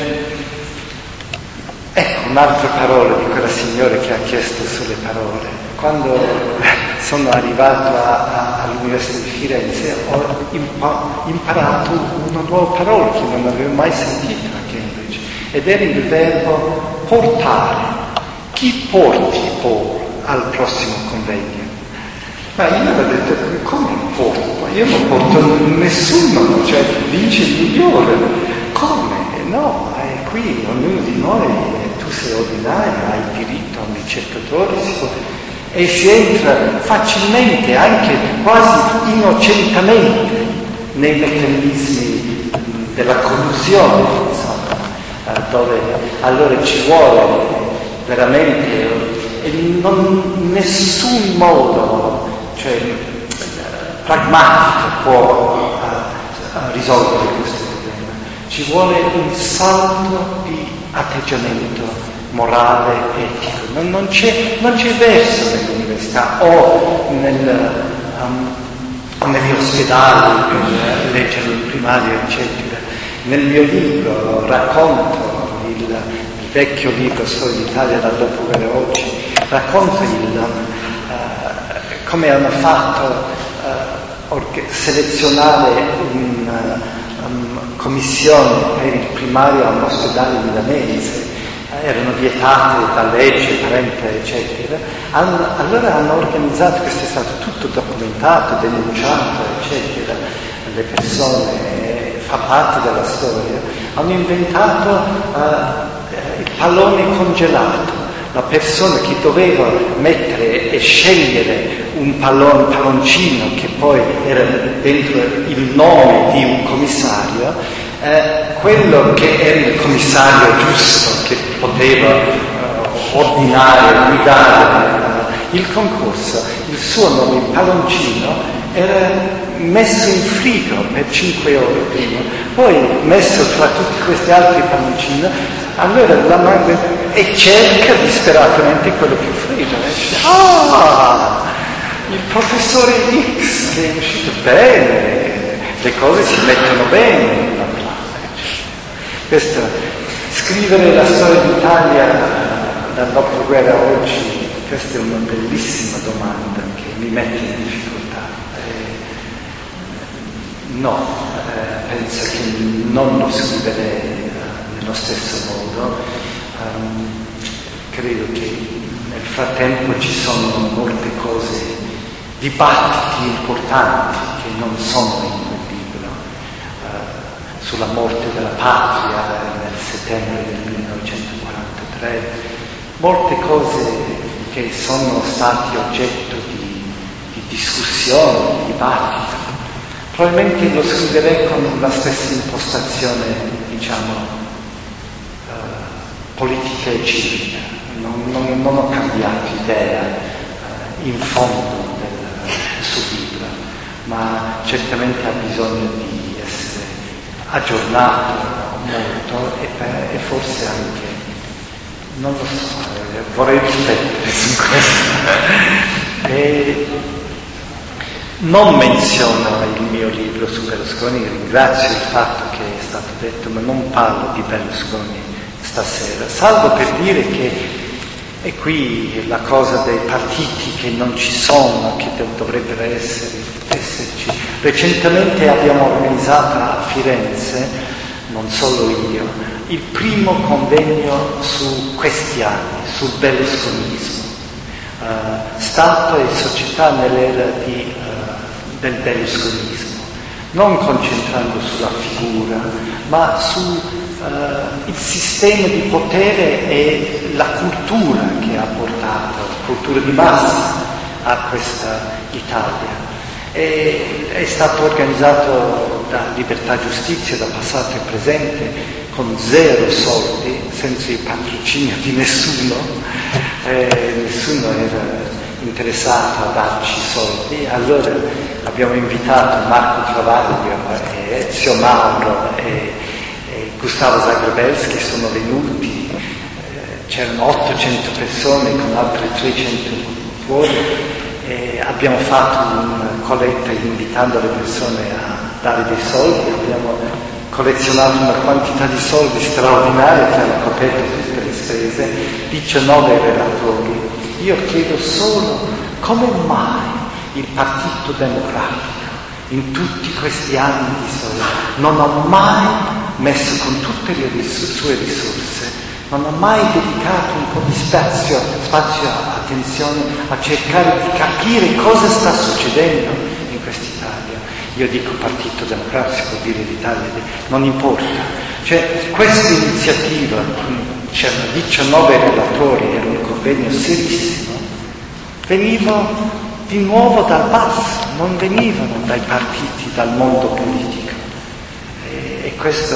ecco un'altra parola di quella signora che ha chiesto sulle parole. Quando sono arrivato a, a, all'Università di Firenze ho impa- imparato una nuova parola che non avevo mai sentito a Cambridge, ed era il verbo portare. Chi porti Paul al prossimo convegno? Ma io avevo detto, come porto? Io non porto nessuno, cioè vince il migliore. Come? No, è qui, ognuno di noi, tu sei ordinario, hai diritto a un ricercatore, si può, e si entra facilmente, anche quasi innocentemente, nei meccanismi della collusione, insomma, dove allora ci vuole veramente, e non nessun modo, cioè cioè, pragmatica può uh, risolvere questo problema. Ci vuole un salto di atteggiamento morale, etico. Non, non, c'è, non c'è verso nell'università o nel, um, negli ospedali per leggere il primario, eccetera. Nel mio libro racconto il, il vecchio libro Storia d'Italia dal dopoguerra a oggi, racconto il, uh, come hanno fatto uh, orga- selezionare una um, commissione per il primario a un ospedale milanese. Erano vietate da legge, parente, eccetera. Hanno, allora hanno organizzato, questo è stato tutto documentato, denunciato, eccetera. Le persone, fa parte della storia, hanno inventato uh, il pallone congelato. La persona che doveva mettere e scegliere un pallone, palloncino che poi era dentro il nome di un commissario, eh, quello che era il commissario giusto, che poteva uh, ordinare, guidare uh, il concorso, il suo nome, il palloncino, era messo in frigo per cinque ore prima, poi messo tra tutti questi altri palloncini, allora la madre e cerca disperatamente quello più freddo. Ah, il professore X che è uscito bene, le cose si mettono bene. Questo, scrivere la storia d'Italia dal dopoguerra a oggi, questa è una bellissima domanda che mi mette in difficoltà. Eh, no, eh, penso che non lo scriverei eh, nello stesso modo. Um, credo che nel frattempo ci sono molte cose, dibattiti importanti che non sono in quel libro. Uh, sulla morte della patria nel settembre del millenovecentoquarantatré, molte cose che sono stati oggetto di, di discussione, di dibattito. Probabilmente lo scriverei con la stessa impostazione, diciamo, uh, politica e civica. Non, non, non ho cambiato idea uh, in fondo del, sul libro, ma certamente ha bisogno di essere aggiornato molto e, e forse anche, non lo so, eh, vorrei riflettere su questo. E non menziono il mio libro su Berlusconi, ringrazio il fatto che è stato detto, ma non parlo di Berlusconi stasera, salvo per dire che è qui la cosa dei partiti che non ci sono, che dovrebbero essere, esserci. Recentemente abbiamo organizzato a Firenze, non solo io, il primo convegno su questi anni, sul berlusconismo, uh, Stato e società nell'era di, uh, del berlusconismo, non concentrando sulla figura, ma su Uh, il sistema di potere e la cultura che ha portato, cultura di massa, a questa Italia. E, è stato organizzato da Libertà e Giustizia, da passato e presente, con zero soldi, senza il patrocinio di nessuno, eh, nessuno era interessato a darci soldi. Allora abbiamo invitato Marco Travaglio e Ezio Mauro e Gustavo Zagrebelsky, sono venuti, eh, c'erano ottocento persone con altre trecento fuori, e abbiamo fatto una colletta invitando le persone a dare dei soldi, abbiamo collezionato una quantità di soldi straordinaria che hanno coperto tutte le spese, diciannove relatori. Io chiedo solo come mai il Partito Democratico in tutti questi anni di storia non ha mai messo con tutte le ris- sue risorse, non ha mai dedicato un po' di spazio, spazio, attenzione a cercare di capire cosa sta succedendo in quest'Italia. Io dico Partito Democratico, dire l'Italia, non importa. Cioè, questa iniziativa, c'erano diciannove relatori, era un convegno serissimo, veniva di nuovo dal basso, non venivano dai partiti, dal mondo politico. E questo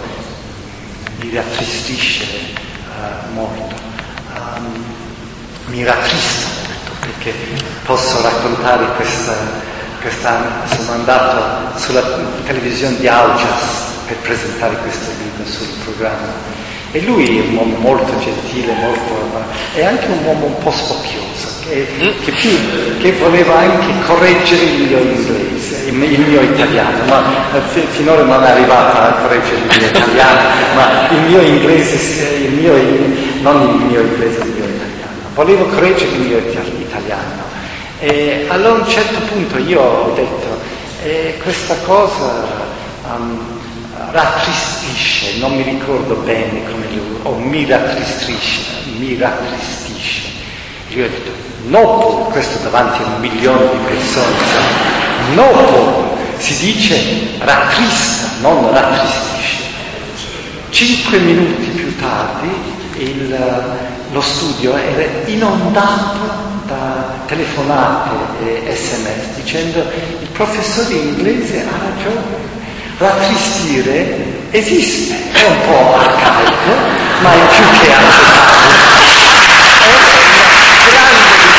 mi rattristisce uh, molto, um, mi rattrista molto, perché perché posso raccontare questa, quest'anno. Sono andato sulla televisione di Augias per presentare questo libro sul programma. E lui è un uomo molto gentile, molto, è anche un uomo un po' spocchioso, che, che, più, che voleva anche correggere il mio inglese, il mio italiano, ma finora non è arrivato a correggere il mio italiano, ma il mio inglese, il mio, non il mio inglese, il mio italiano. Volevo correggere il mio italiano. E allora a un certo punto io ho detto, eh, questa cosa... Um, rattristisce, non mi ricordo bene come lui, o mi rattristisce, mi rattristisce. Io ho detto, no, questo davanti a un milione di persone, no, si dice rattrista, non rattristisce. Cinque minuti più tardi il, lo studio era inondato da telefonate e sms dicendo il professore inglese ha ragione. Rattristire esiste, è un po' arcaico, ma è più che accettabile. È una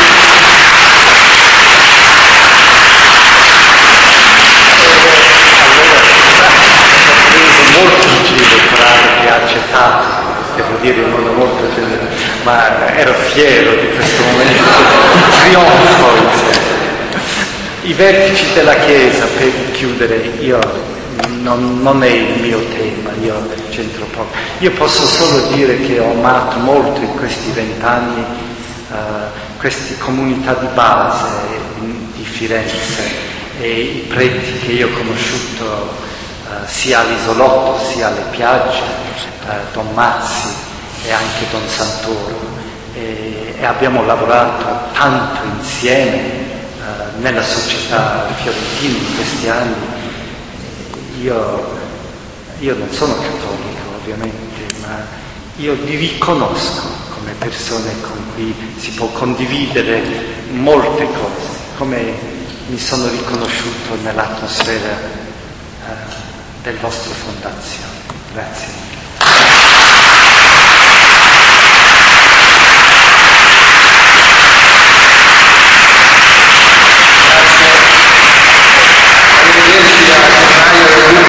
grande... Allora, ho preso molto in giro per che ha accettato, devo dire in modo molto generale, ma ero fiero di questo momento, un trionfo in sé. I vertici della Chiesa, per chiudere, io... Non, non è il mio tema, io c'entro poco. Io posso solo dire che ho amato molto in questi vent'anni uh, queste comunità di base di Firenze e i preti che io ho conosciuto uh, sia all'Isolotto sia alle piagge, uh, Don Mazzi e anche Don Santoro, e, e abbiamo lavorato tanto insieme uh, nella società fiorentina in questi anni. Io, io non sono cattolico ovviamente, ma io li riconosco come persone con cui si può condividere molte cose, come mi sono riconosciuto nell'atmosfera eh, del vostro fondazione. Grazie.